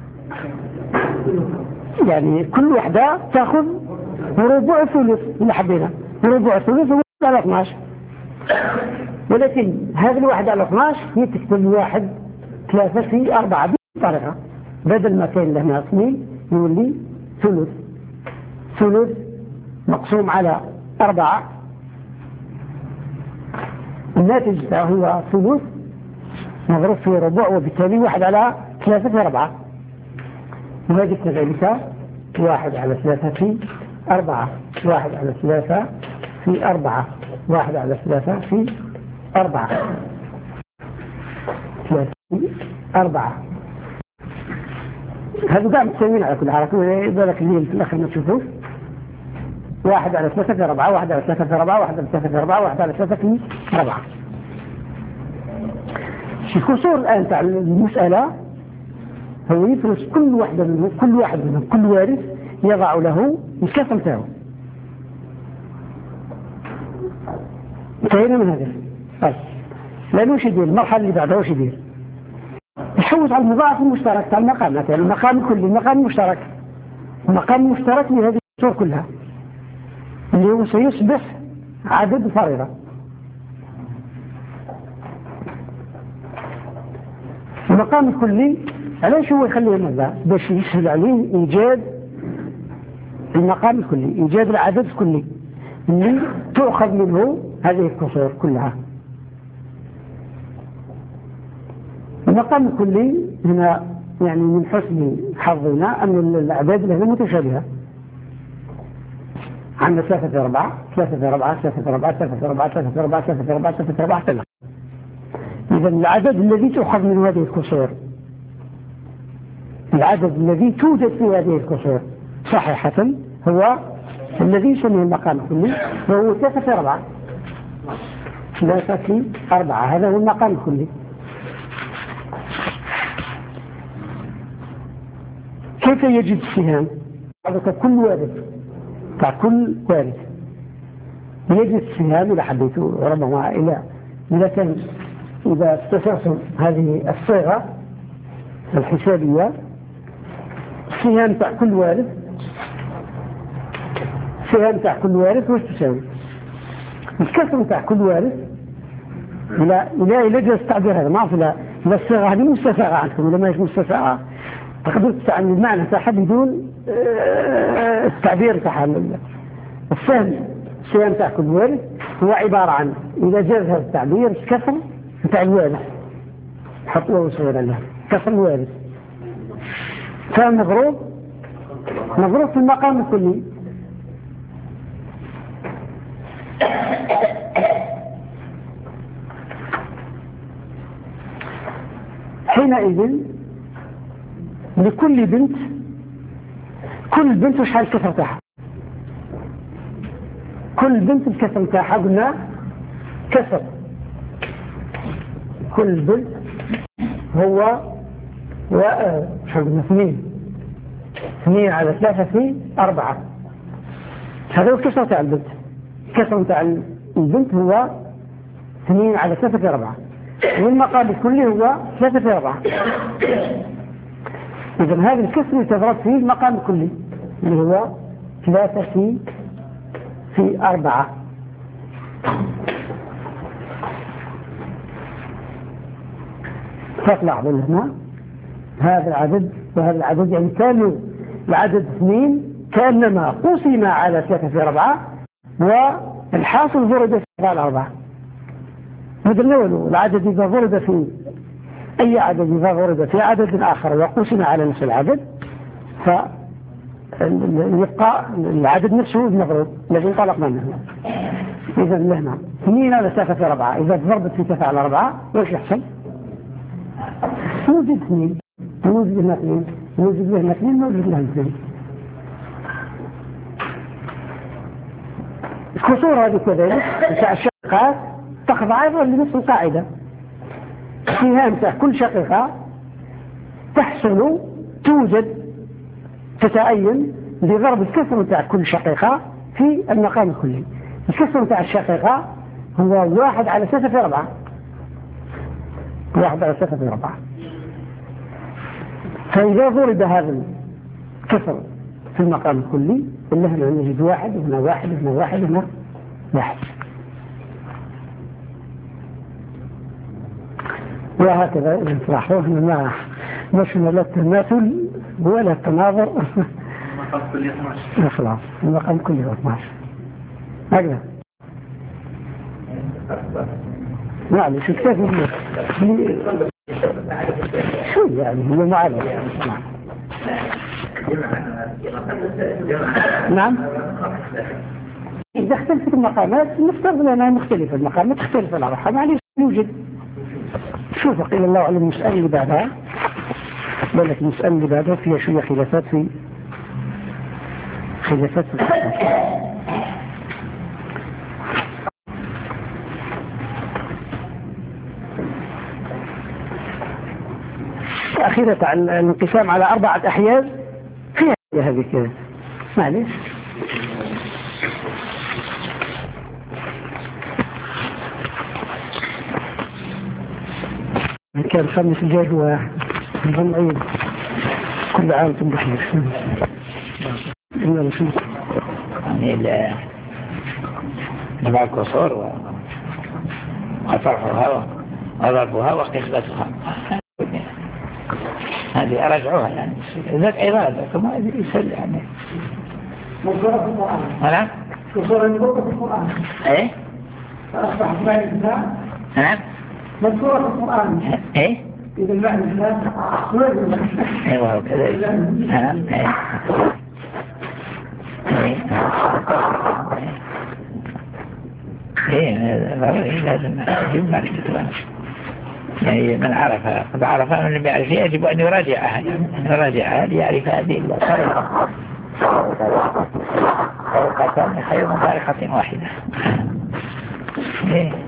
يعني كل واحدة تأخذ ربع ثلث اللي حبينا، ربع ثلث هو على 12. ولكن هذه الواحدة على 12 هي تكتب 1/3 في 4 بطريقة، بدل ما كان لهنا 2 يولي ثلث مقسوم على 4. الناتج هو ثلث مضروب في ربع، وبالتالي 1/3 في 4. وهذه كذلك 1/3 في 4، 1/3 في 4، 1/3 في 4، 3 في 4. هذا قاعد متساويين على كل حركة، بالك اللي في الآخر ما تشوفوش. 1 على 3 في 4، 1 على 3 في 4، 1 على 3 في 4، 1 على 3 في 4. في كسور الآن تاع المسألة هو يفرس كل واحد منهم كل وارث يضع له الكسر تاعه. انتهينا من هذا. طيب لأنه وش يدير المرحلة اللي بعدها وش يدير؟ يحوز على المضاعف المشترك تاع المقام، مثلا المقام كل المقام المشترك، المقام المشترك لهذه الكسور كلها اللي هو سيصبح عدد فريضة. المقام الكلي علاش هو يخليه ماذا؟ باش يسهل عليه إيجاد المقام الكلي، إيجاد العدد الكلي اللي تؤخذ منه هذه الكسور كلها. المقام الكلي هنا يعني من حسن حظنا أن الأعداد لها متشابهة. عندنا 3 في 4 3 في 4 3 في 4 3 في 4 3 في 4 3 في 4 3 في 4 3. إذا العدد الذي تؤخذ من هذه الكسور، العدد الذي توجد في هذه الكسور صحيحة هو الذي يسميه المقام الكلي، وهو 3 في 4 3 في 4. هذا هو المقام الكلي. كيف يجد السهام؟ كل وارث كل وارث يجد السهام إذا حبيته ربما إذا استشرتم هذه الصيغة الحسابية، السهام تاع كل وارث، السهام تاع كل وارث وش تساوي؟ الكسر تاع كل وارث إلى جلس التعبير هذا ما أعرف إذا الصيغة هذه مستساغة عندكم ولا ما هيش مستساغة، تقدر تستعمل المعنى تاعها بدون التعبير تاعها. السهم تاع كل وارث هو عبارة عن إذا جاز هذا التعبير الكسر تاع الوارث، حط له صغيرا له كسر الوارث، فمضروب في المقام الكلي. حينئذ لكل بنت، كل بنت وشحال الكسر تاعها، كل بنت الكسر تاعها قلنا كسر كل بنت هو شحال قلنا 2 على 3 في 4. هذا هو الكسر تاع البنت. الكسر تاع البنت هو 2 على 3 في 4، والمقام الكلي هو 3 في 4. إذا هذا الكسر يتضرب فيه المقام الكلي اللي هو 3 في 4. فتلاحظوا هنا هذا العدد وهذا العدد يعني كانوا العدد 2 كانما قسم على 3 في 4 والحاصل ضرب في 4. هذا الأول العدد إذا ضرب في أي عدد إذا ضرب في عدد آخر وقسم على نفس العدد فيبقى العدد نفسه المضروب الذي انطلقنا منه. إذا لهنا 2 على 3 في 4 إذا ضربت في 3 على 4 وش يحصل؟ نوجد 2 نوجد لنا 2 نوجد لنا 2 نوجد لنا 2. الكسور هذه كذلك تاع الشقيقات تخضع أيضا لنفس القاعدة. السهام تاع كل شقيقة توجد تتعين لضرب الكسر تاع كل شقيقة في المقام الكلي. الكسر تاع الشقيقة هو 1 على 3 في 4 1 على 3 في 4. فإذا ضرب هذا الكسر في المقام الكلي إلا هنا نجد 1 هنا 1 هنا 1 هنا 1 وهكذا. إذا تلاحظوا هنا ما شفنا لا التماثل ولا التناظر. خلاص المقام كله 12 هكذا. معلش اكتفي شو يعني هو معلش. نعم إذا اختلفت المقامات نفترض أنها مختلفة، المقامات تختلف الأرحام معلش يوجد. شوف قيل الله على المسألة اللي بعدها، بالك المسألة اللي بعدها فيها شوية خلافات في الحكم. الأخيرة عن الانقسام على 4 أحياز فيها هذه كذا معلش. كان الخميس الجاي هو نظام عيد، كل عام وانتم بخير. يعني جمع الكسور وطرح الهواء وضربها وقسمتها هذه أرجعوها يعني ذات عبادة كما يسأل يعني مذكورة في القرآن. نعم مذكورة في القرآن. ايه فأصبح اسماء الإسلام نعم مذكورة في القرآن. ايه إذا المعنى الإسلام ايوه وكذلك نعم ايه لازم يجب أن يكتبها يعني من عرفها قد عرفها من لم يعرفها يجب أن يراجعها ليعرف هذه الطريقة. طريقتان خير من طريقة واحدة. ايه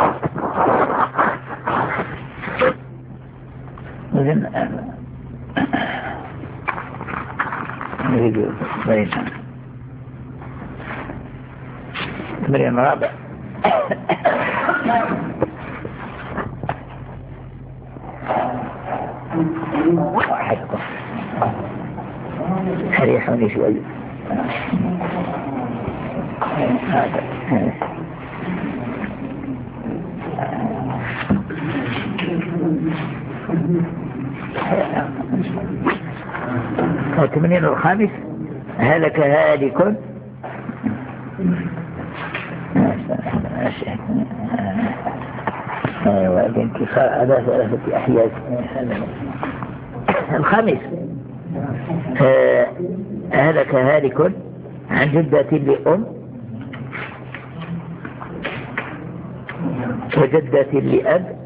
إذن نريد بينا تمرين رابع. واحدكم ريحوني شوي هذا التمرين الخامس هلك هالك والانكسار على 3 أحياز. الخامس هلك هالك عن جدة لأم وجدة لأب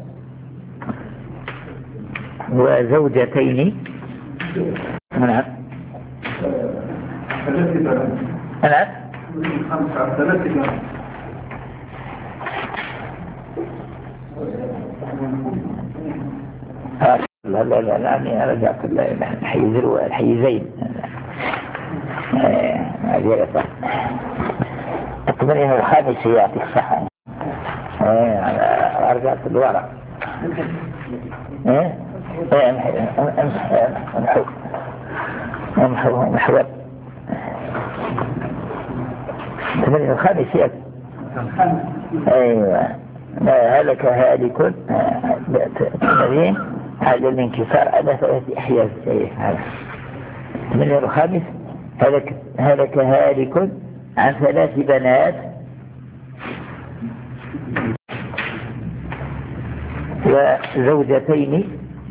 وزوجتين. نعم نعم لا أنا رجعت الحيزين التمرين الخامس يعطيك صحة. رجعت الورق محور التمرين الخامس ايوه هلك هالك تمرين على الانكسار على 3 أحياز. التمرين الخامس هلك هالك عن 3 بنات وزوجتين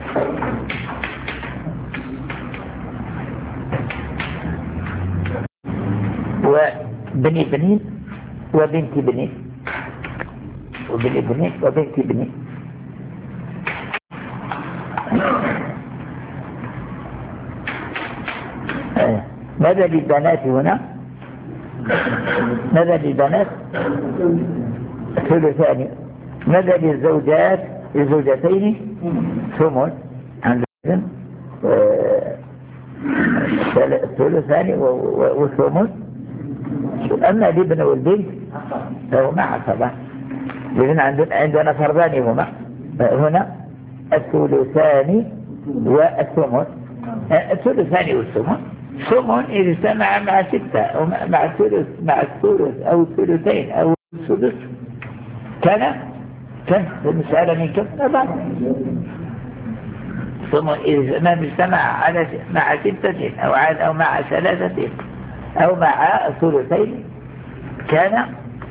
وبني بنين وبنت بنين وبني بنين وبنت بنين. ماذا للبنات هنا؟ ماذا للبنات؟ ثلثان. ماذا للزوجات الزوجتين؟ ثمن عندهم ثلثان وثمن. أما الابن والبنت فهما عصبة. لأن عندنا فرضان هما هنا الثلثان والثمن. الثلثان والثمن ثمن إذا اجتمع مع 6 أو مع الثلث أو الثلثين أو السدس كان المسألة من كم؟ 4. ثم إذا ما اجتمع مع 6 أو مع 3 أو مع الثلثين كان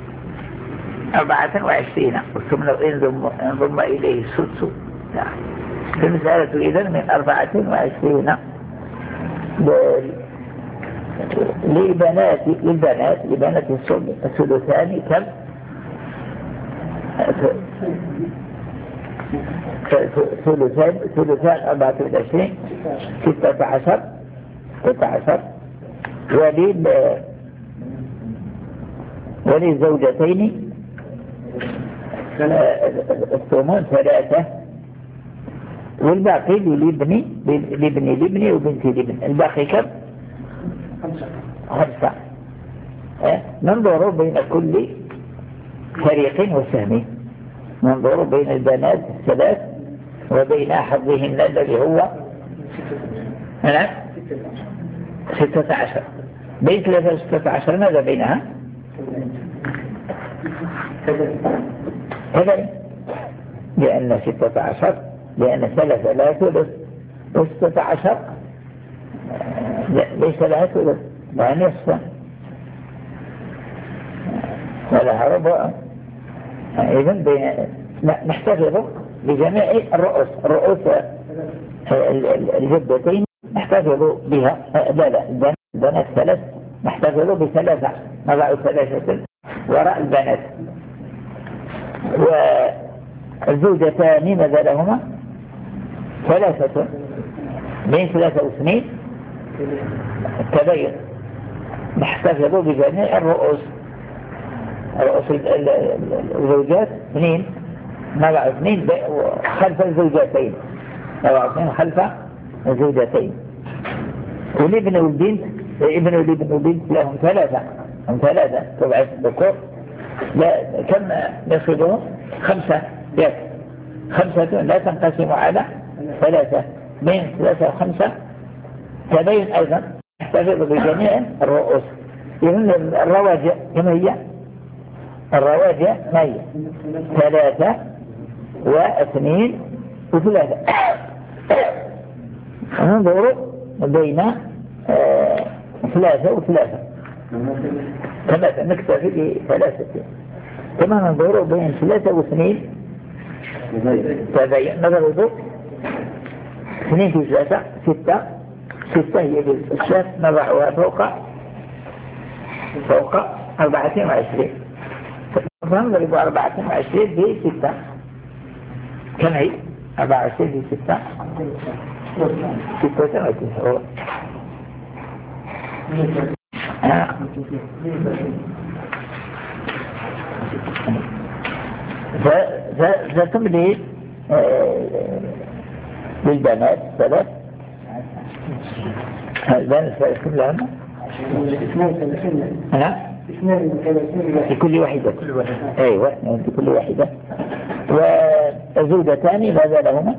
24. ثم لو انضم إليه السدس فالمسألة إذن من 24 للبنات الثلثان كم؟ ثلثان 24 16 وللزوجتين الثمن 3 والباقي لابني وبنتي لابن. الباقي كم؟ 5. ننظر بين كل فريق وسهم، ننظر بين البنات 3 وبين حظهن الذي هو 16. بين 3 و 16 ماذا بينها؟ كذلك، لأن 16 لأن 3 لا ثلث و16 ليس لها ثلث، لا نصف ولها ربع. إذن نحتفظ بجميع الرؤوس الجدتين نحتفظ بها. لا البنات 3 نحتفظ ب3، نضع 3 وراء البنات. والزوجتان ماذا لهما؟ 3 بين 3 و2 التبين. نحتفظ بجميع الرؤوس الزوجات 2، نضع 2 خلف الزوجتين، نضع 2 خلف الزوجتين. والابن والبنت، ابن والابن والبنت لهم 3 تبع الذكور. لا كم نصيبهم؟ 5. 5 لا تنقسم على 3، بين 3 و5 تبين. أيضا نحتفظ بجميع الرؤوس. إذن الرواجع كم هي؟ الرواجع ما هي؟ 3 و2 و3. ننظر بين 3 و3 نكتفي ب3. كما ننظر بين 3 و2 تبين. نظر 2 في 3 6 هي بالإسلاف، نضعها فوق 24. فنضرب 24 ب 6. كم هي؟ 24 ب 6 96. فتملي للبنات 3. البنات 3 كلهم لكل واحدة. أيوة لكل واحدة. والزوجتان ماذا لهما؟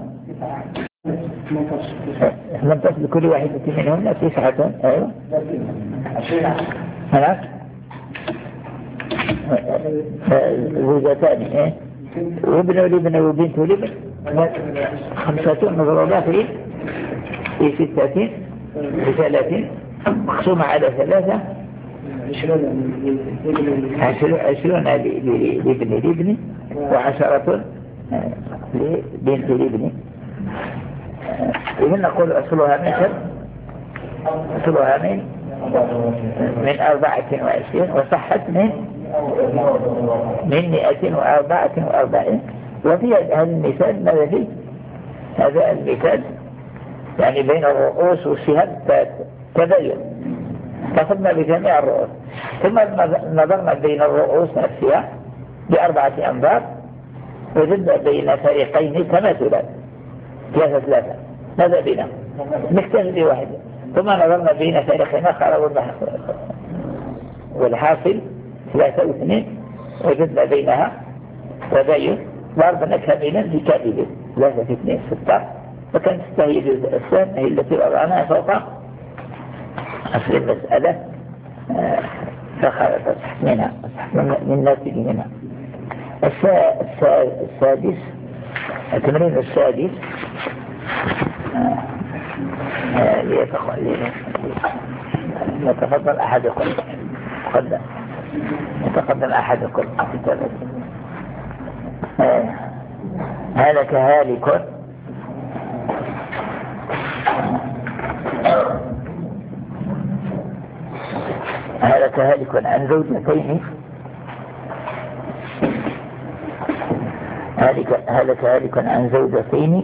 18 لكل واحدة منهن 9. أيوة زوجتان وابن ولابن وبنت ولابن 5 مضروبات في 6 ب30 مقسومة على 3 20 لابن و10 لبنت لابن. إذن نقول أصلها من 24 وصحت من 144. وفي هذا المثال ماذا فيه؟ هذا المثال يعني بين الرؤوس والسهام تبين. قصدنا بجميع الرؤوس، ثم نظرنا بين الرؤوس نفسها ب4 أنظار، وجدنا بين فريقين تماثلا 3. ماذا بينهم؟ نكتفي بواحد. ثم نظرنا بين فريقين آخر والحاصل 3 و2، وجدنا بينها تباين. ضربنا كاملا بكامل 3 في 2 6. وكانت تستهي السهم هي التي وضعناها فوق أصل المسألة، فصحت منها من ناتج منها. السادس، التمرين السادس يتفضل أحدكم. يتقدم أحدكم. هلك هالك هلك هالك عن زوجتين. هلك هالك عن زوجتين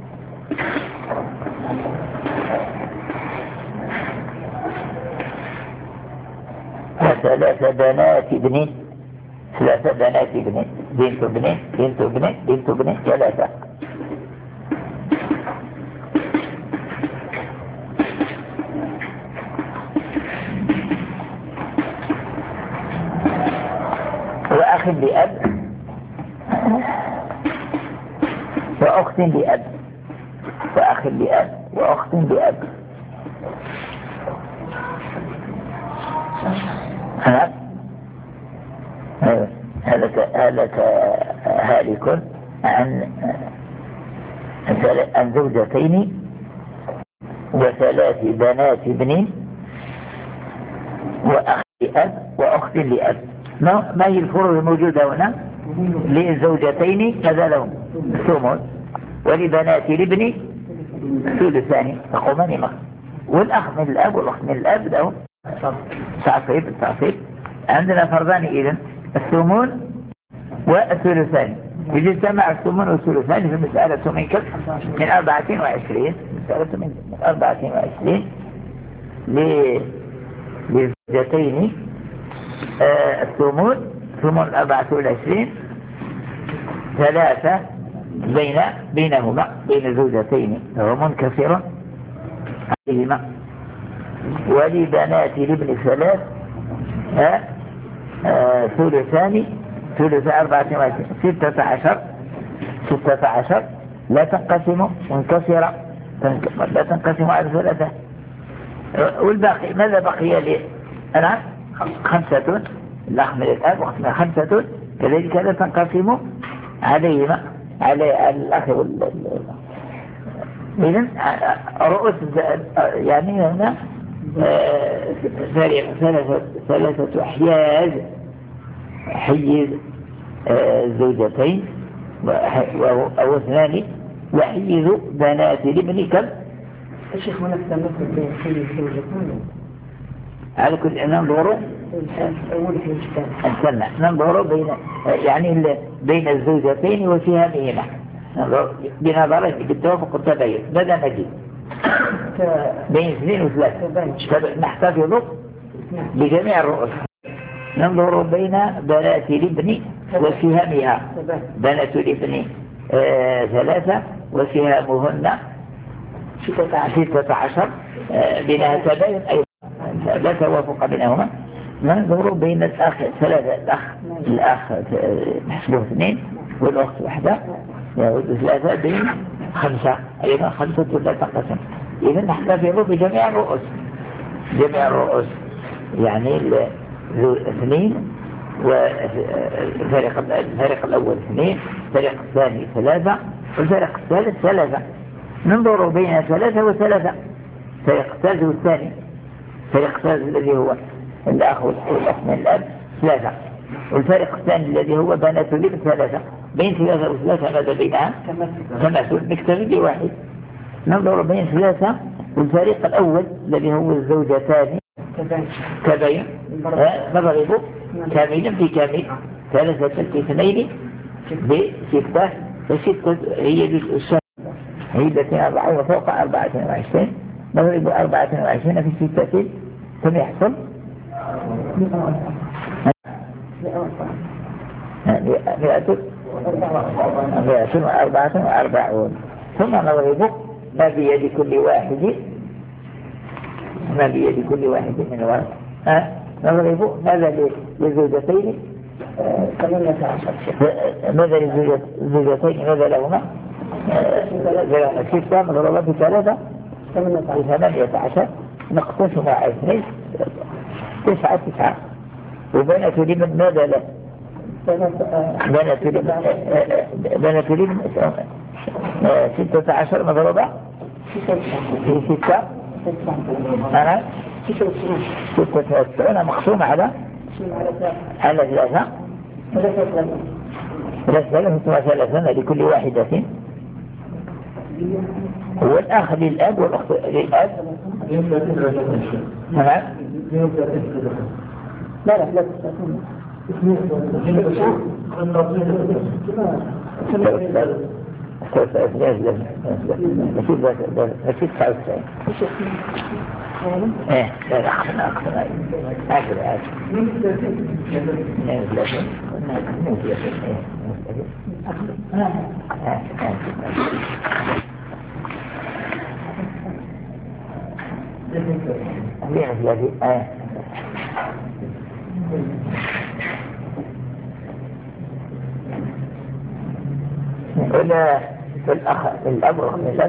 وثلاث بنات ابن. 3 بنات ابن، بنت ابن 3. وأخ لأب وأخت لأب، وأخ لأب وأخت لأب. هلك هالك عن زوجتين وثلاث بنات ابن وأخ لأب وأخت لأب. ما هي الفروع الموجودة هنا؟ للزوجتين كذا لهم ثمن، ولبنات الابن ثلثان تقومان مخ، والأخ من الأب والأخت من الأب لهم تعصيب. عندنا فرضان إذن الثمن والثلثان. إذا اجتمع الثمن والثلثان في مسألة من كم؟ من 24. مسألة من 24 للزوجتين. الثمن 24 ثلاثة بينهما بين الزوجتين هو منكسر عليهما، ولبنات الابن ثلاث ثلثان 24 16 لا تنقسم منكسرة، لا تنقسم على ثلاثة. والباقي ماذا بقي لي أنا؟ 5 الأخ من الأب وأخت من 5 كذلك لا تنقسم عليهما على الأخ إذن رؤوس يعني هنا ثلاثة أحياز، حيز الزوجتين أو 2 وحيز بنات الابن كم؟ الشيخ هناك تمثل بين حيز الزوجتين على كل ننظر ننظر بين الزوجتين وسهامهما، ننظر بنظرة بالتوافق التباين. ماذا نجد؟ بين 2 و3 نحتفظ بجميع الرؤوس. ننظر بين بنات الابن وسهامها. بنات الابن 3 وسهامهن 16 بينها تباين أيضا لا توافق بينهما. ننظر بين الأخ 3 الأخ نحسبه 2 والأخت 1 يعود 3 بين 5 أيضا 5 لا تنقسم. إذا نحتفظ بجميع الرؤوس، جميع الرؤوس يعني 2 والفريق الأول 2، الفريق الثاني 3، والفريق الثالث 3. ننظر بين 3 و3، الفريق الثالث والثاني، الفريق الثالث الذي هو الأخ والأخت من الأب 3، والفريق الثاني الذي هو بنات الابن 3. بين 3 و3 ماذا بينها؟ تماثل، نكتفي بواحد. ننظر بين 3 والفريق الأول الذي هو الزوجتان تباين، نضرب كاملا في كامل 3 في 2 ب6 و6 هي جزء الشهر، هي 4 وفوق 24. نضرب 24 في 6 كم يحصل؟ 144. ثم نضرب ما بيد كل واحد من الورق. نضرب ماذا للزوجتين 18. ماذا للزوجتين ماذا لهما 6 مضروبة في 3 18. نقسمها على 2 9. وبنات الابن ماذا له؟ بنات الابن 16 مضروبة في 6 أنا 96 مقسومة على 3 3 لكل واحدة. هو الأخ للأب والأخت للأب تمام. لا ولا الأب والخمسات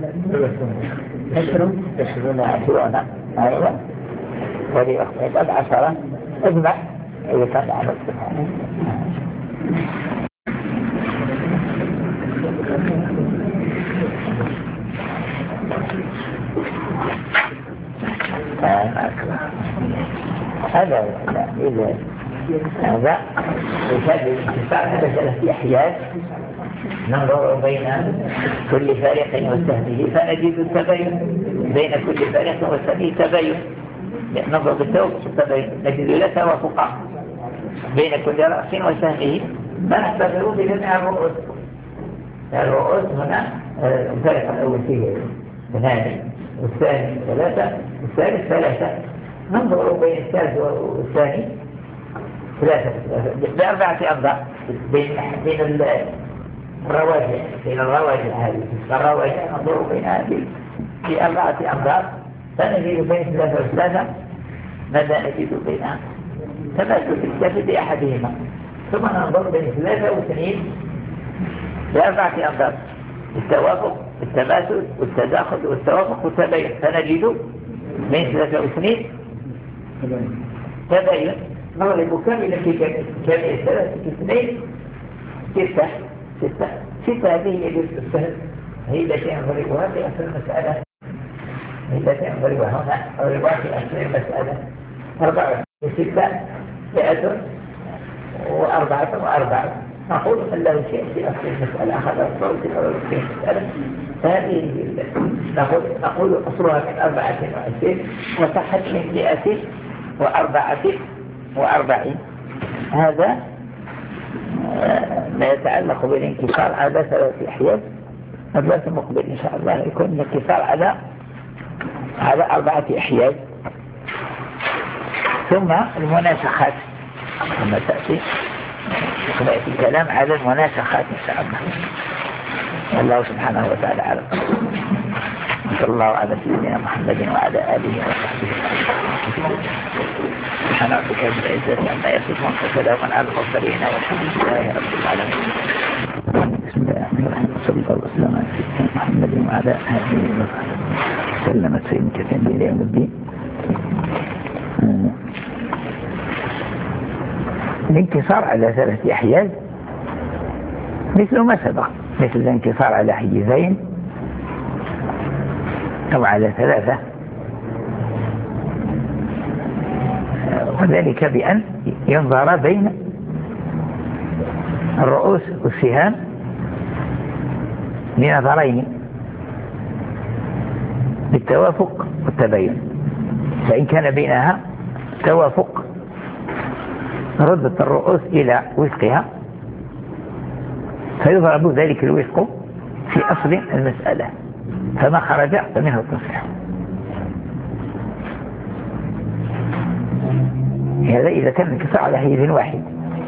20 أيضا ولأخت الأب 10 اجمع إذا كان عمل سبحانه. هذا إذا هذا يشاهد الانتفاع هذا في أحياء ننظر بين كل فارق وسهمه فنجد التباين بين كل فارق وسهمه تباين. ننظر بالتوافق التباين نجد لا توافق بين كل رأس وسهمه فنعتبر بجميع الرؤوس. الرؤوس هنا الفارق الأول فيه 2 والثاني 3 والثالث 3. ننظر بين الثالث والثاني 3 ب4 أمضاء بين الرواجع هذه الرواجع ننظر بينها ب4 أمضاء فنجد بين 3 و3 ماذا نجد بينها تماثل الكافة بأحدهما ثم ننظر بين 3 و2 ب4 أمضاء التوافق التماثل والتداخل والتوافق والتباين فنجد بين 3 و2 تباين. نغلب كاملا في كامل 3 2 6 هذه هي جزء السهل هي التي نضربها في أصل المسألة هي التي نضربها هنا نضربها في أصل المسألة 4 و6 100 و4 نقول أن له شيء في أصل المسألة هذا الصوت في المسألة فهذه نقول أصلها من 24 وصحت من 144. هذا ما يتعلق بالانكسار على 3 أحياز. الدرس المقبل إن شاء الله يكون الانكسار على 4 أحياز ثم المناسخات ثم تأتي الكلام على المناسخات إن شاء الله. الله سبحانه وتعالى على صلى الله على سيدنا محمد وعلى آله وصحبه سبحان ربك رب العزة عما يصفون وسلام على المرسلين والحمد لله رب العالمين. بسم الله الرحمن الرحيم صلى الله وسلم على سيدنا محمد وعلى آله وصحبه وسلم تسليما كثيرا إلى يوم الدين. الانكسار على 3 أحياز مثل ما سبق مثل الانكسار على حيزين أو على 3 وذلك بأن ينظر بين الرؤوس والسهام بنظرين بالتوافق والتباين. فإن كان بينها توافق ردت الرؤوس إلى وفقها فيضرب ذلك الوفق في أصل المسألة فما خرج فمنه التصحيح. هذا إذا كان الانكسار على حيز واحد.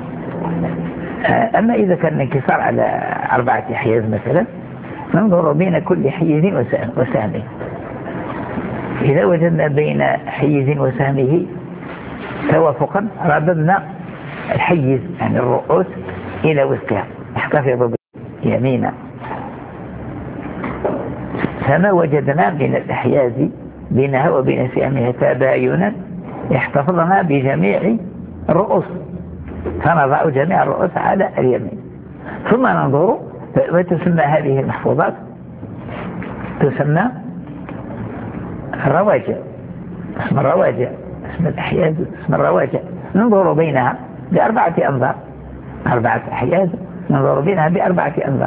أما إذا كان الانكسار على 4 أحياز مثلا ننظر بين كل حيز وسهمه. إذا وجدنا بين حيز وسهمه توافقا رددنا الحيز يعني الرؤوس إلى وفقها احتفظ يمينا. فما وجدنا من الأحياز بينها وبين سهمها تباينا احتفظنا بجميع الرؤوس فنضع جميع الرؤوس على اليمين ثم ننظر وتسمى هذه المحفوظات تسمى الرواجع. اسم الرواجع اسم الأحياز اسم الرواجع ننظر بينها ب4 أنظار 4 أحياز ننظر بينها ب4 أنظار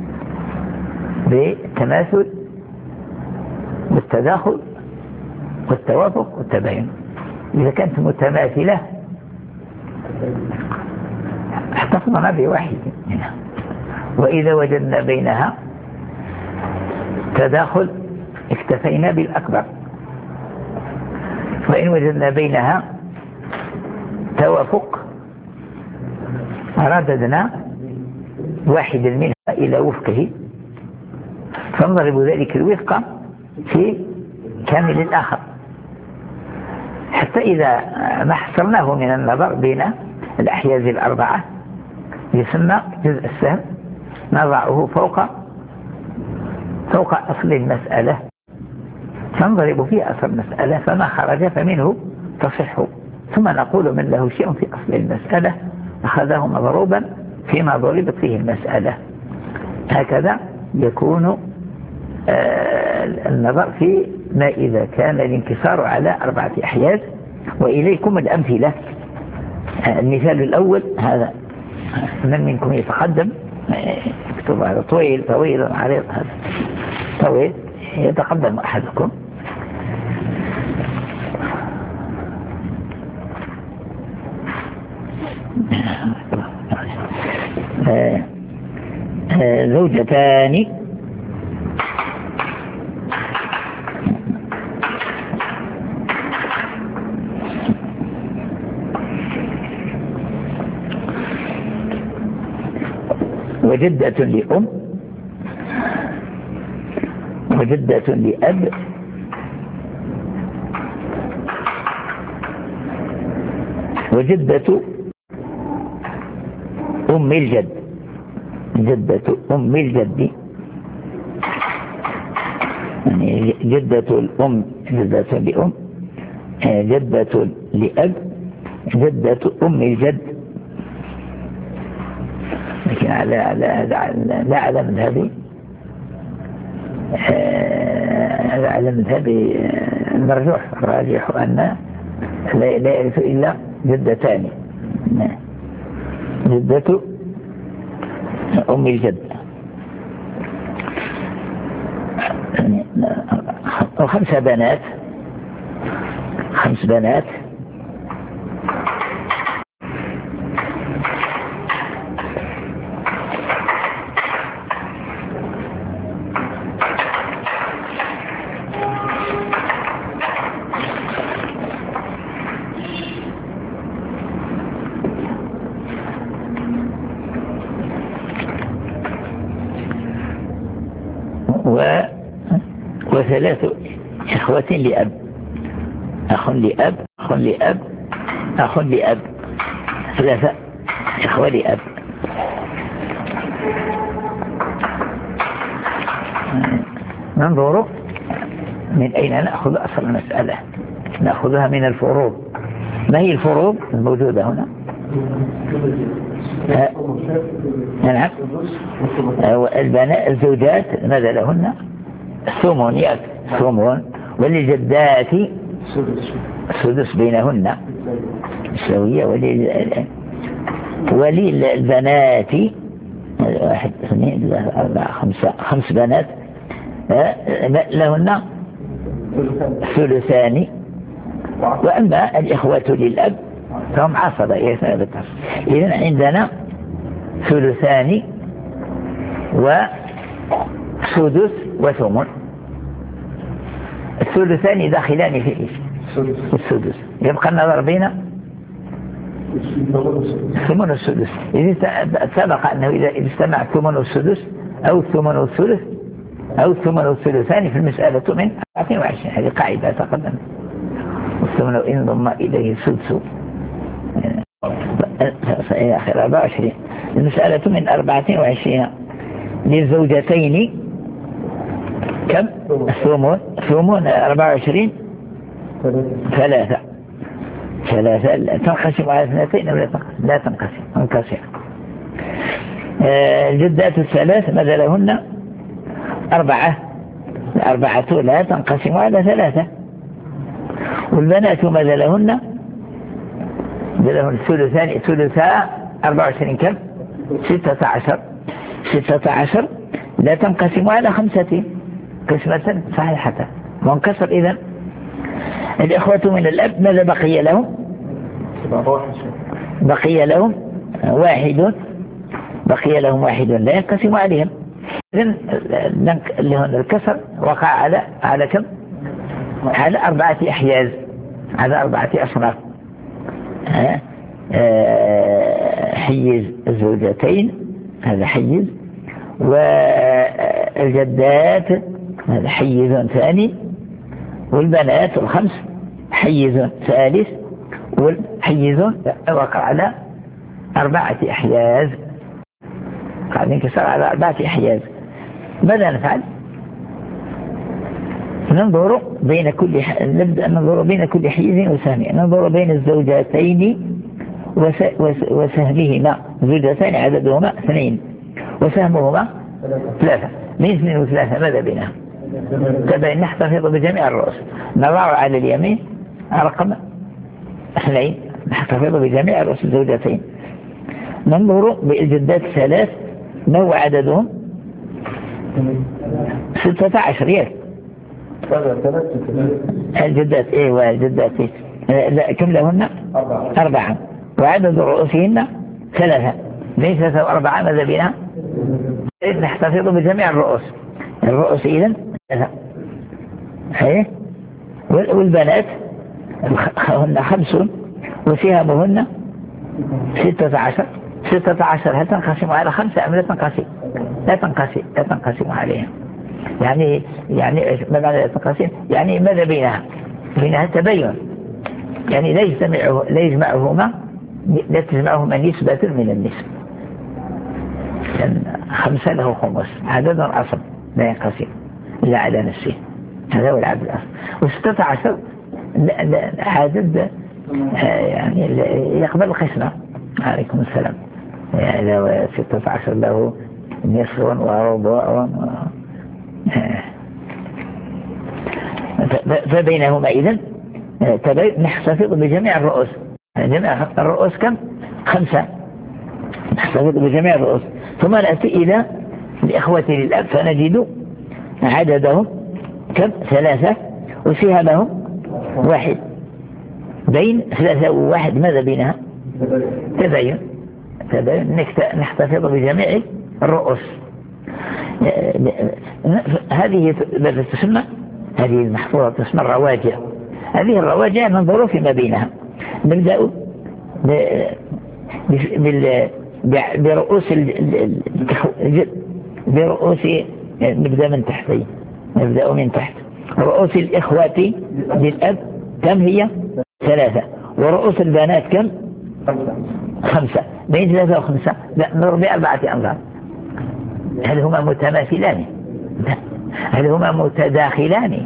بالتماثل والتداخل والتوافق والتباين. إذا كانت متماثلة احتفظنا بواحد منها وإذا وجدنا بينها تداخل اكتفينا بالأكبر وإن وجدنا بينها توافق رددنا واحد منها إلى وفقه فنضرب ذلك الوفق في كامل الآخر حتى إذا ما حصلناه من النظر بين الأحياز 4 يسمى جزء السهم نضعه فوق أصل المسألة، ننضرب فيه أصل المسألة، فما خرج فمنه تصح، ثم نقول من له شيء في أصل المسألة أخذه مضروبا فيما ضربت فيه المسألة. هكذا يكون النظر في ما إذا كان الانكسار على 4 أحياز. وإليكم الأمثلة. المثال الأول هذا، من منكم يتقدم يكتب هذا طويل عريض، هذا طويل، يتقدم أحدكم. زوجتان وجدة لأم وجدة لأب وجدة أم الجد، جدة أم الجد، يعني جدة الأم، جدة لأم، جدة لأب، جدة أم الجد. لكن على مذهبي المرجوح الراجح أن لا يرث إلا جدتان، جدة أم الجد. وخمس بنات وثلاث إخوة لأب، أخ لأب، 3 إخوة لأب. ننظر من أين نأخذ أصل المسألة. نأخذها من الفروض. ما هي الفروض الموجودة هنا؟ نعم. البنات الزوجات ماذا لهن؟ ثمن، وللجدات سدس بينهن سوية، وللبنات 1 2 3 4 5 بنات لهن ثلثان. وأما الإخوة للأب فهم عصبة. إذن عندنا ثلثان وسدس وثمن. الثلثان داخلان في السدس، يبقى النظر بين الثمن والسدس. إذا سبق أنه إذا اجتمع الثمن والسدس أو الثمن والثلث أو الثمن والثلثان في المسألة من 24. هذه قاعدة تقدم. والثمن إن ضم إليه السدس إلى آخر 24. المسألة من 24. للزوجتين كم؟ ثمن 24 3 تنقسم على 2 أو لا تنقسم. الجدات الثلاث ماذا لهن؟ 4 لا تنقسم على 3. والبنات ماذا لهن؟ ثلثا 24 كم؟ 16 لا تنقسم على 5 قسمة صحيحة وانكسر. إذن الإخوة من الأب ماذا بقي لهم؟ بقي لهم واحد لا ينقسم عليهم. إذن الكسر وقع على كم؟ على 4 أحياز، على 4 أصناف. حيز الزوجتين هذا حيز، والجدات هذا حيز ثاني، والبنات 5 حيز ثالث، والحيز وقع على 4 أحياز. قاعد ينكسر على 4 أحياز. ماذا نفعل؟ ننظر بين كل نبدأ ننظر بين كل حيز وسهم، ننظر بين الزوجتين وسهمهما. الزوجتين عددهما 2 وسهمهما 3. من 2 و3 ماذا بينهم؟ تبين نحتفظ بجميع الرؤوس. نضع على اليمين رقم 2 نحتفظ بجميع رؤوس الزوجتين. ننظر بالجدات 3 ما هو عددهم؟ 16. الجدات والجدات كم لهن؟ 4 وعدد رؤوسهن 3. ليس 3 و4 ماذا بينها؟ نحتفظ بجميع الرؤوس إذن 3. والبنات هن 5 وسهامهن 16. 16 هل تنقسم على 5 أم لا تنقسم؟ لا تنقسم عليها. يعني ما معنى لا تنقسم؟ يعني ماذا بينها تبين، يعني لا تجمعهما نسبة من النسب. يعني 5 له خمس، عدد أصل لا ينقسم إلا على نفسه، هذا هو العدد الأصل. و16 عدد يعني يقبل القسمة. عليكم السلام. يعني 16 له نصف وربع فبينهما إذن نحتفظ بجميع الرؤوس. جميع الرؤوس كم؟ 5. نحتفظ بجميع الرؤوس. ثم نأتي إلى الإخوة للأب فنجد عددهم كم؟ 3 وسهامهم 1. بين 3 و1 ماذا بينها؟ تبين. نحتفظ بجميع الرؤوس. هذه تسمى، هذه المحفوظة تسمى الرواجع. هذه الرواجع ننظر فيما بينها. نبدأ برؤوس نبدأ من تحت. رؤوس الإخوة للأب كم هي؟ 3. ورؤوس البنات كم؟ 5. بين 3 و5 لا نضرب ب4 أنظار. هل هما متماثلان؟ هل هما متداخلان؟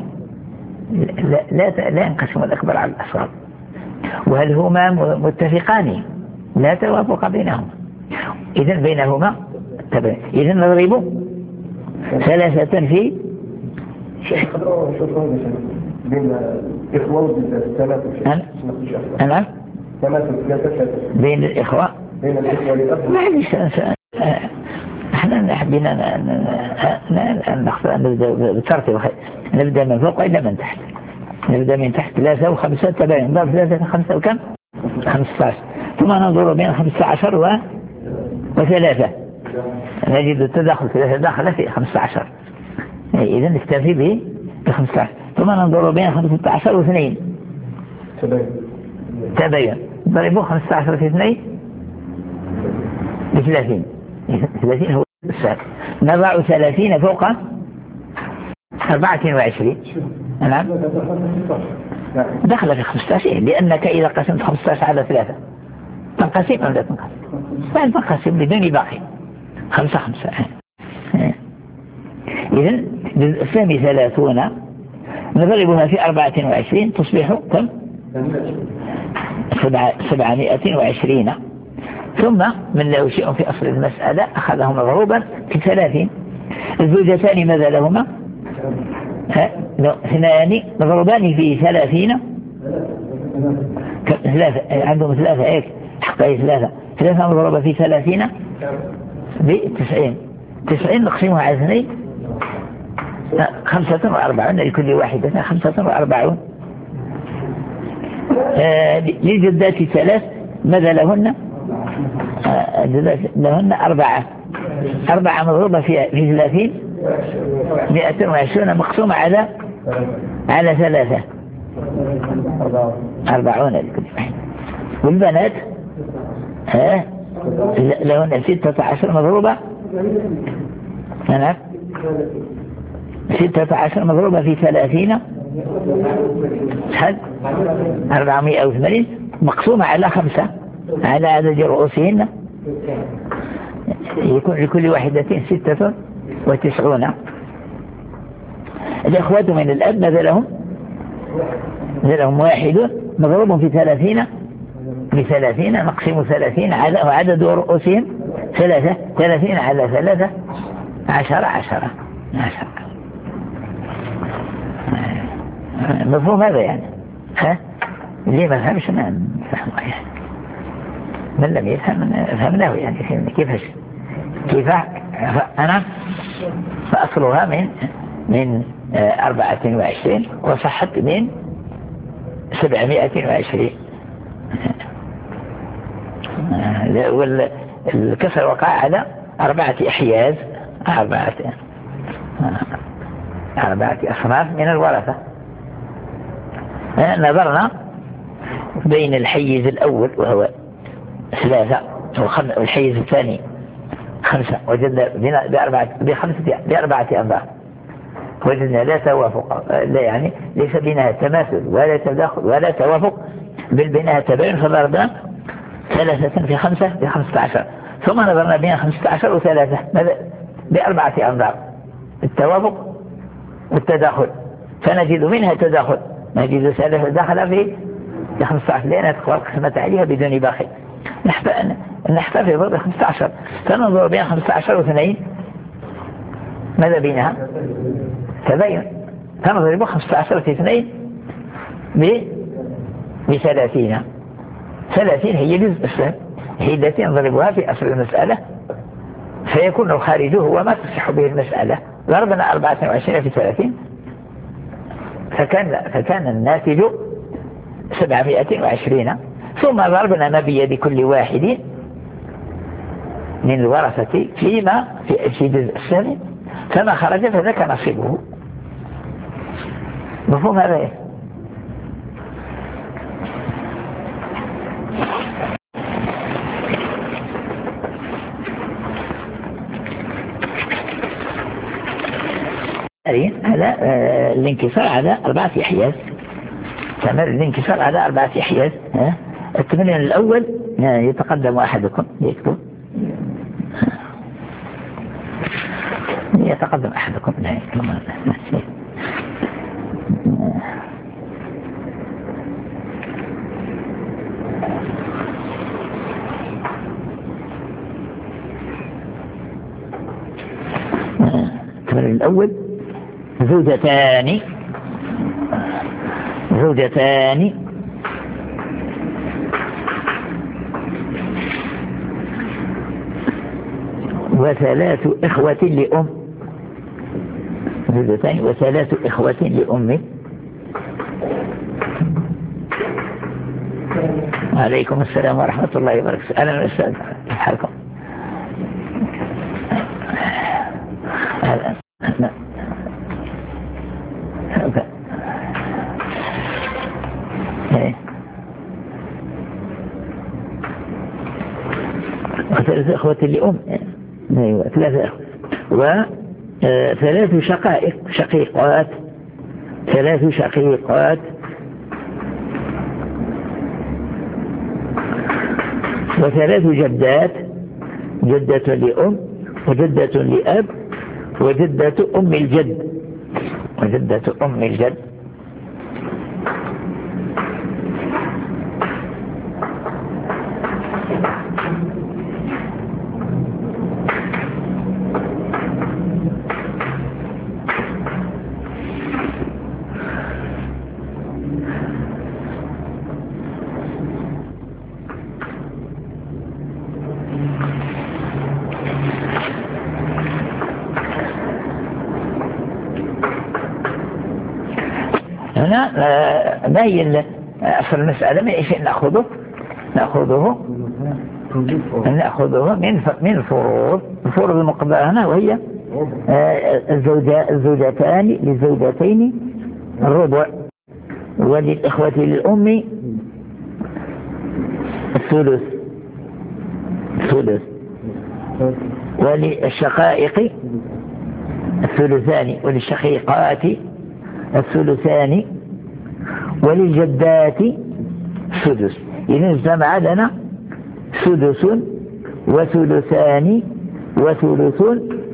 لا ينقسم الأكبر على الأصغر. وهل هما متفقان؟ لا توافق بينهما. إذن بينهما تبين. إذن نضرب 3 في بين الإخوة والثلاثة. نعم. بين الإخوة للأب. معلش احنا حبينا نبدأ بالترتيب. نبدأ من فوق إلى من تحت. نبدأ من تحت 3 و5 تبين. ضرب 3 5 وكم؟ 15. ثم ننظر بين 15 و3 نجد التداخل في 3 في 15. إذا نكتفي به ب 15. ثم ننظر بين 15 و2 تبين. ضربوا 15 في 2 ب30. 30 هو الساق. نضع 30 فوق 24. نعم دخل في 15 لأنك إذا قسمت 15 على 3 تنقسم أم لا تنقسم؟ فأنت تنقسم بدون باقي 5. إذن بالثاني 30 نضربها في 24 تصبح كم؟ 720. ثم من له شيء في أصل المسألة أخذهم مضروبا في 30. الزوجتان ماذا لهما؟ 2 مضروبان في 30. 3 عندهم 3 هيك حقا 3 مضروبة في 30 ب90. 90 نقسمها على 2 45 لكل واحدة 45. للجدات 3 ماذا لهن؟ لهن 4 مضروبة في 30 120 مقسومة على 3 40 لكل واحد. والبنات لهن 16 مضروبة 16 مضروبة في 30 480 مقسومة على 5 على عدد رؤوسهن يكون لكل واحدة 96. الإخوة من الأب ماذا لهم؟ واحد مضروب في 30 ب30 نقسم 30 وعدد رؤوسهم 30 على 13 مفهوم هذا يعني؟ ليه ما فهمش ما نفهمه يعني؟ من لم يفهم فهمناه يعني كيف أنا فأصلها من 24 وصحت من 720. والكسر وقع على 4 أحياز 4 أصناف من الورثة. نظرنا بين الحيز الأول وهو 3 والحيز الثاني 5 وجدنا ب4 أنباء وجدنا لا توافق، لا يعني ليس بينها تماثل ولا تداخل ولا توافق، بل بينها تباين، فضربنا 3 في 5 ب15. ثم نظرنا بين 15 و3 ب4 أنباء التوافق والتداخل، فنجد منها تداخل، نجد 3 داخل في 15 لأنها تقوى القسمة عليها بدون باخي، نحتفظ ب15. فننظر بين 15 و2 ماذا بينها؟ تباين، فنضرب 15 في 2 ب30. 30 هي جزء السهم، هي التي نضربها في أصل المسألة فيكون الخارج هو ما تصح به المسألة. ضربنا 24 في 30 فكان الناتج 720. ثم ضربنا ما بيد كل واحد من الورثة فيما في جزء السهم، فما خرج فذاك نصيبه. مفهوم هذا ايه؟ هذا الانكسار على 4 أحياز، تمر الانكسار على 4 أحياز. التمرين الأول يتقدم أحدكم يكتب، يتقدم أحدكم لا يكتب. التمرين الأول زوجتان و3 إخوة لأم، زوجتان و3 إخوة لأم. عليكم السلام ورحمة الله وبركاته. أهلا وسهلا، كيف حالكم؟ و3 إخوة لأم، أيوة 3 إخوة، و3 شقيقات 3 شقيقات، و3 جدات، جدة لأم وجدة لأب وجدة أم الجد وجدة أم الجد. هنا ما هي أصل المسألة؟ ما شيء نأخذه من فروض المقدار هنا، وهي الزوجتان للزوجتين الربع، وللإخوة للأم الثلث، وللشقائق الثلثان، وللشقيقات الثلثان، وللجدات سدس. إذن اجتمع لنا سدس وثلثان وثلث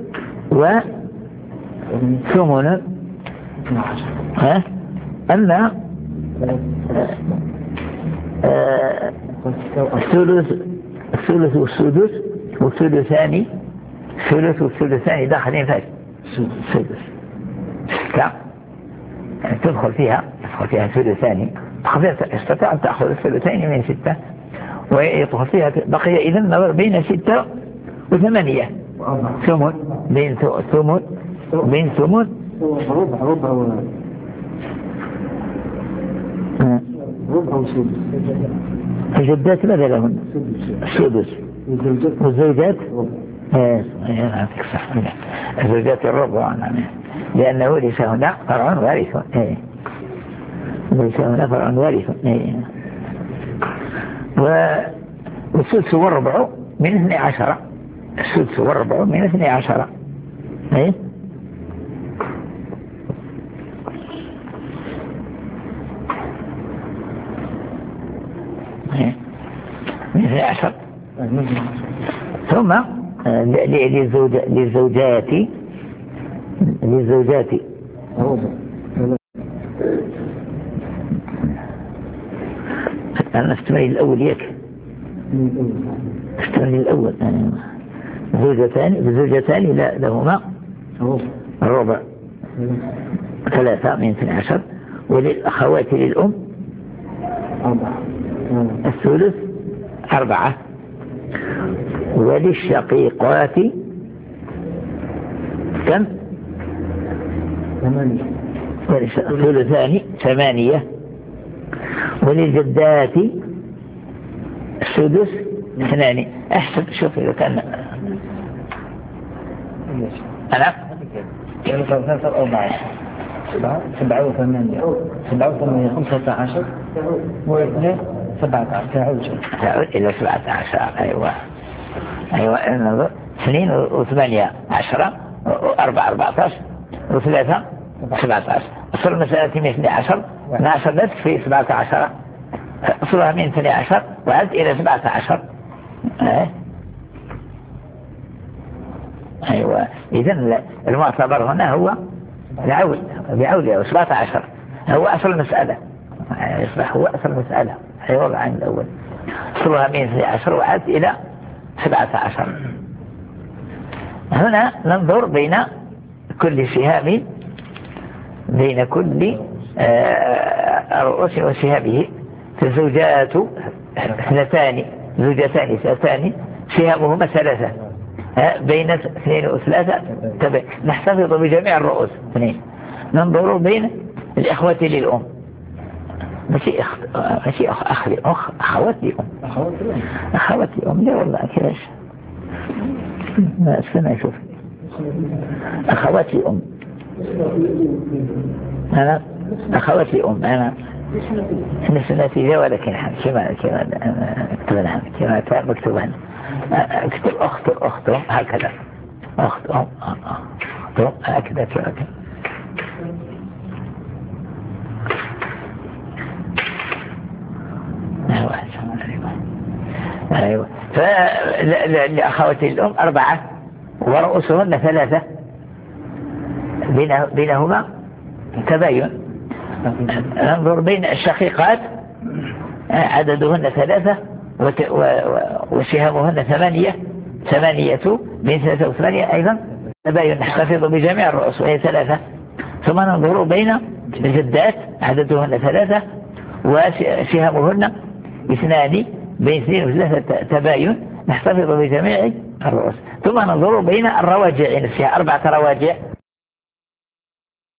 وثمن. أما الثلث والسدس والثلثان، الثلث والثلثان داخلين في السدس ستة، يعني تدخل فيها ثلثان، استطاع أن تأخذ الثلثين من ستة ويدخل فيها بقي إذن نظر بين 6 و8 ثمن، بين ثمن ربع وسدس. الجدات ماذا لهن؟ السدس. والزوجات صح، الزوجات الربع، لأنه ليس هنا فرع وارث، ليس هنا فرع وارث. والسدس والربع من 12، السدس والربع من 12. من 12. ثم للزوجات أنا استمعي الأول يك استمعي الأول الزوجتان لهما الربع 3 من 12، وللأخوات للأم 4 الثلث 4، وللشقيقات كم؟ 8، ثلثان 8، وللجدات السدس 2. احسب شوف إذا كان أنا 7 و8 15 و2 17 تعود إلى 17. أيوة ننظر 2 و8 10 و4 14 و3 17. أصل المسألة من 12 نفس في 17، أصلها من 12 وعد إلى 17. أيوة إذن المعتبر هنا هو بعوله 17 هو أصل المسألة، يصبح هو أصل المسألة وضع عن الأول، أصلها من 12 وعد إلى 17. هنا ننظر بين كل سهام، بين كل رؤوس وسهامه. فالزوجات 2 سهامهما 3 بين 2 و3 نحتفظ بجميع الرؤوس 2. ننظر بين الإخوة للأم، ماشي أخوات لأم لا والله كيفاش ما استنى أشوف أخوات لأم، أنا أخوات لأم أنا نسنتي ولكن كما كان مكتوبا اكتب أخت هكذا أخت هكذا كذا. أيوة فلأخواتي الأم 4 ورؤوسهن 3 بينهما تباين. ننظر بين الشقيقات عددهن 3 وسهامهن 8 من 3 و8 أيضا تباين، نحتفظ بجميع الرؤوس وهي 3. ثم ننظر بين الجدات عددهن 3 وسهامهن 2 بين 2 و3 تباين، نحتفظ بجميع الرؤوس. ثم ننظر بين الرواجع نفسها 4 رواجع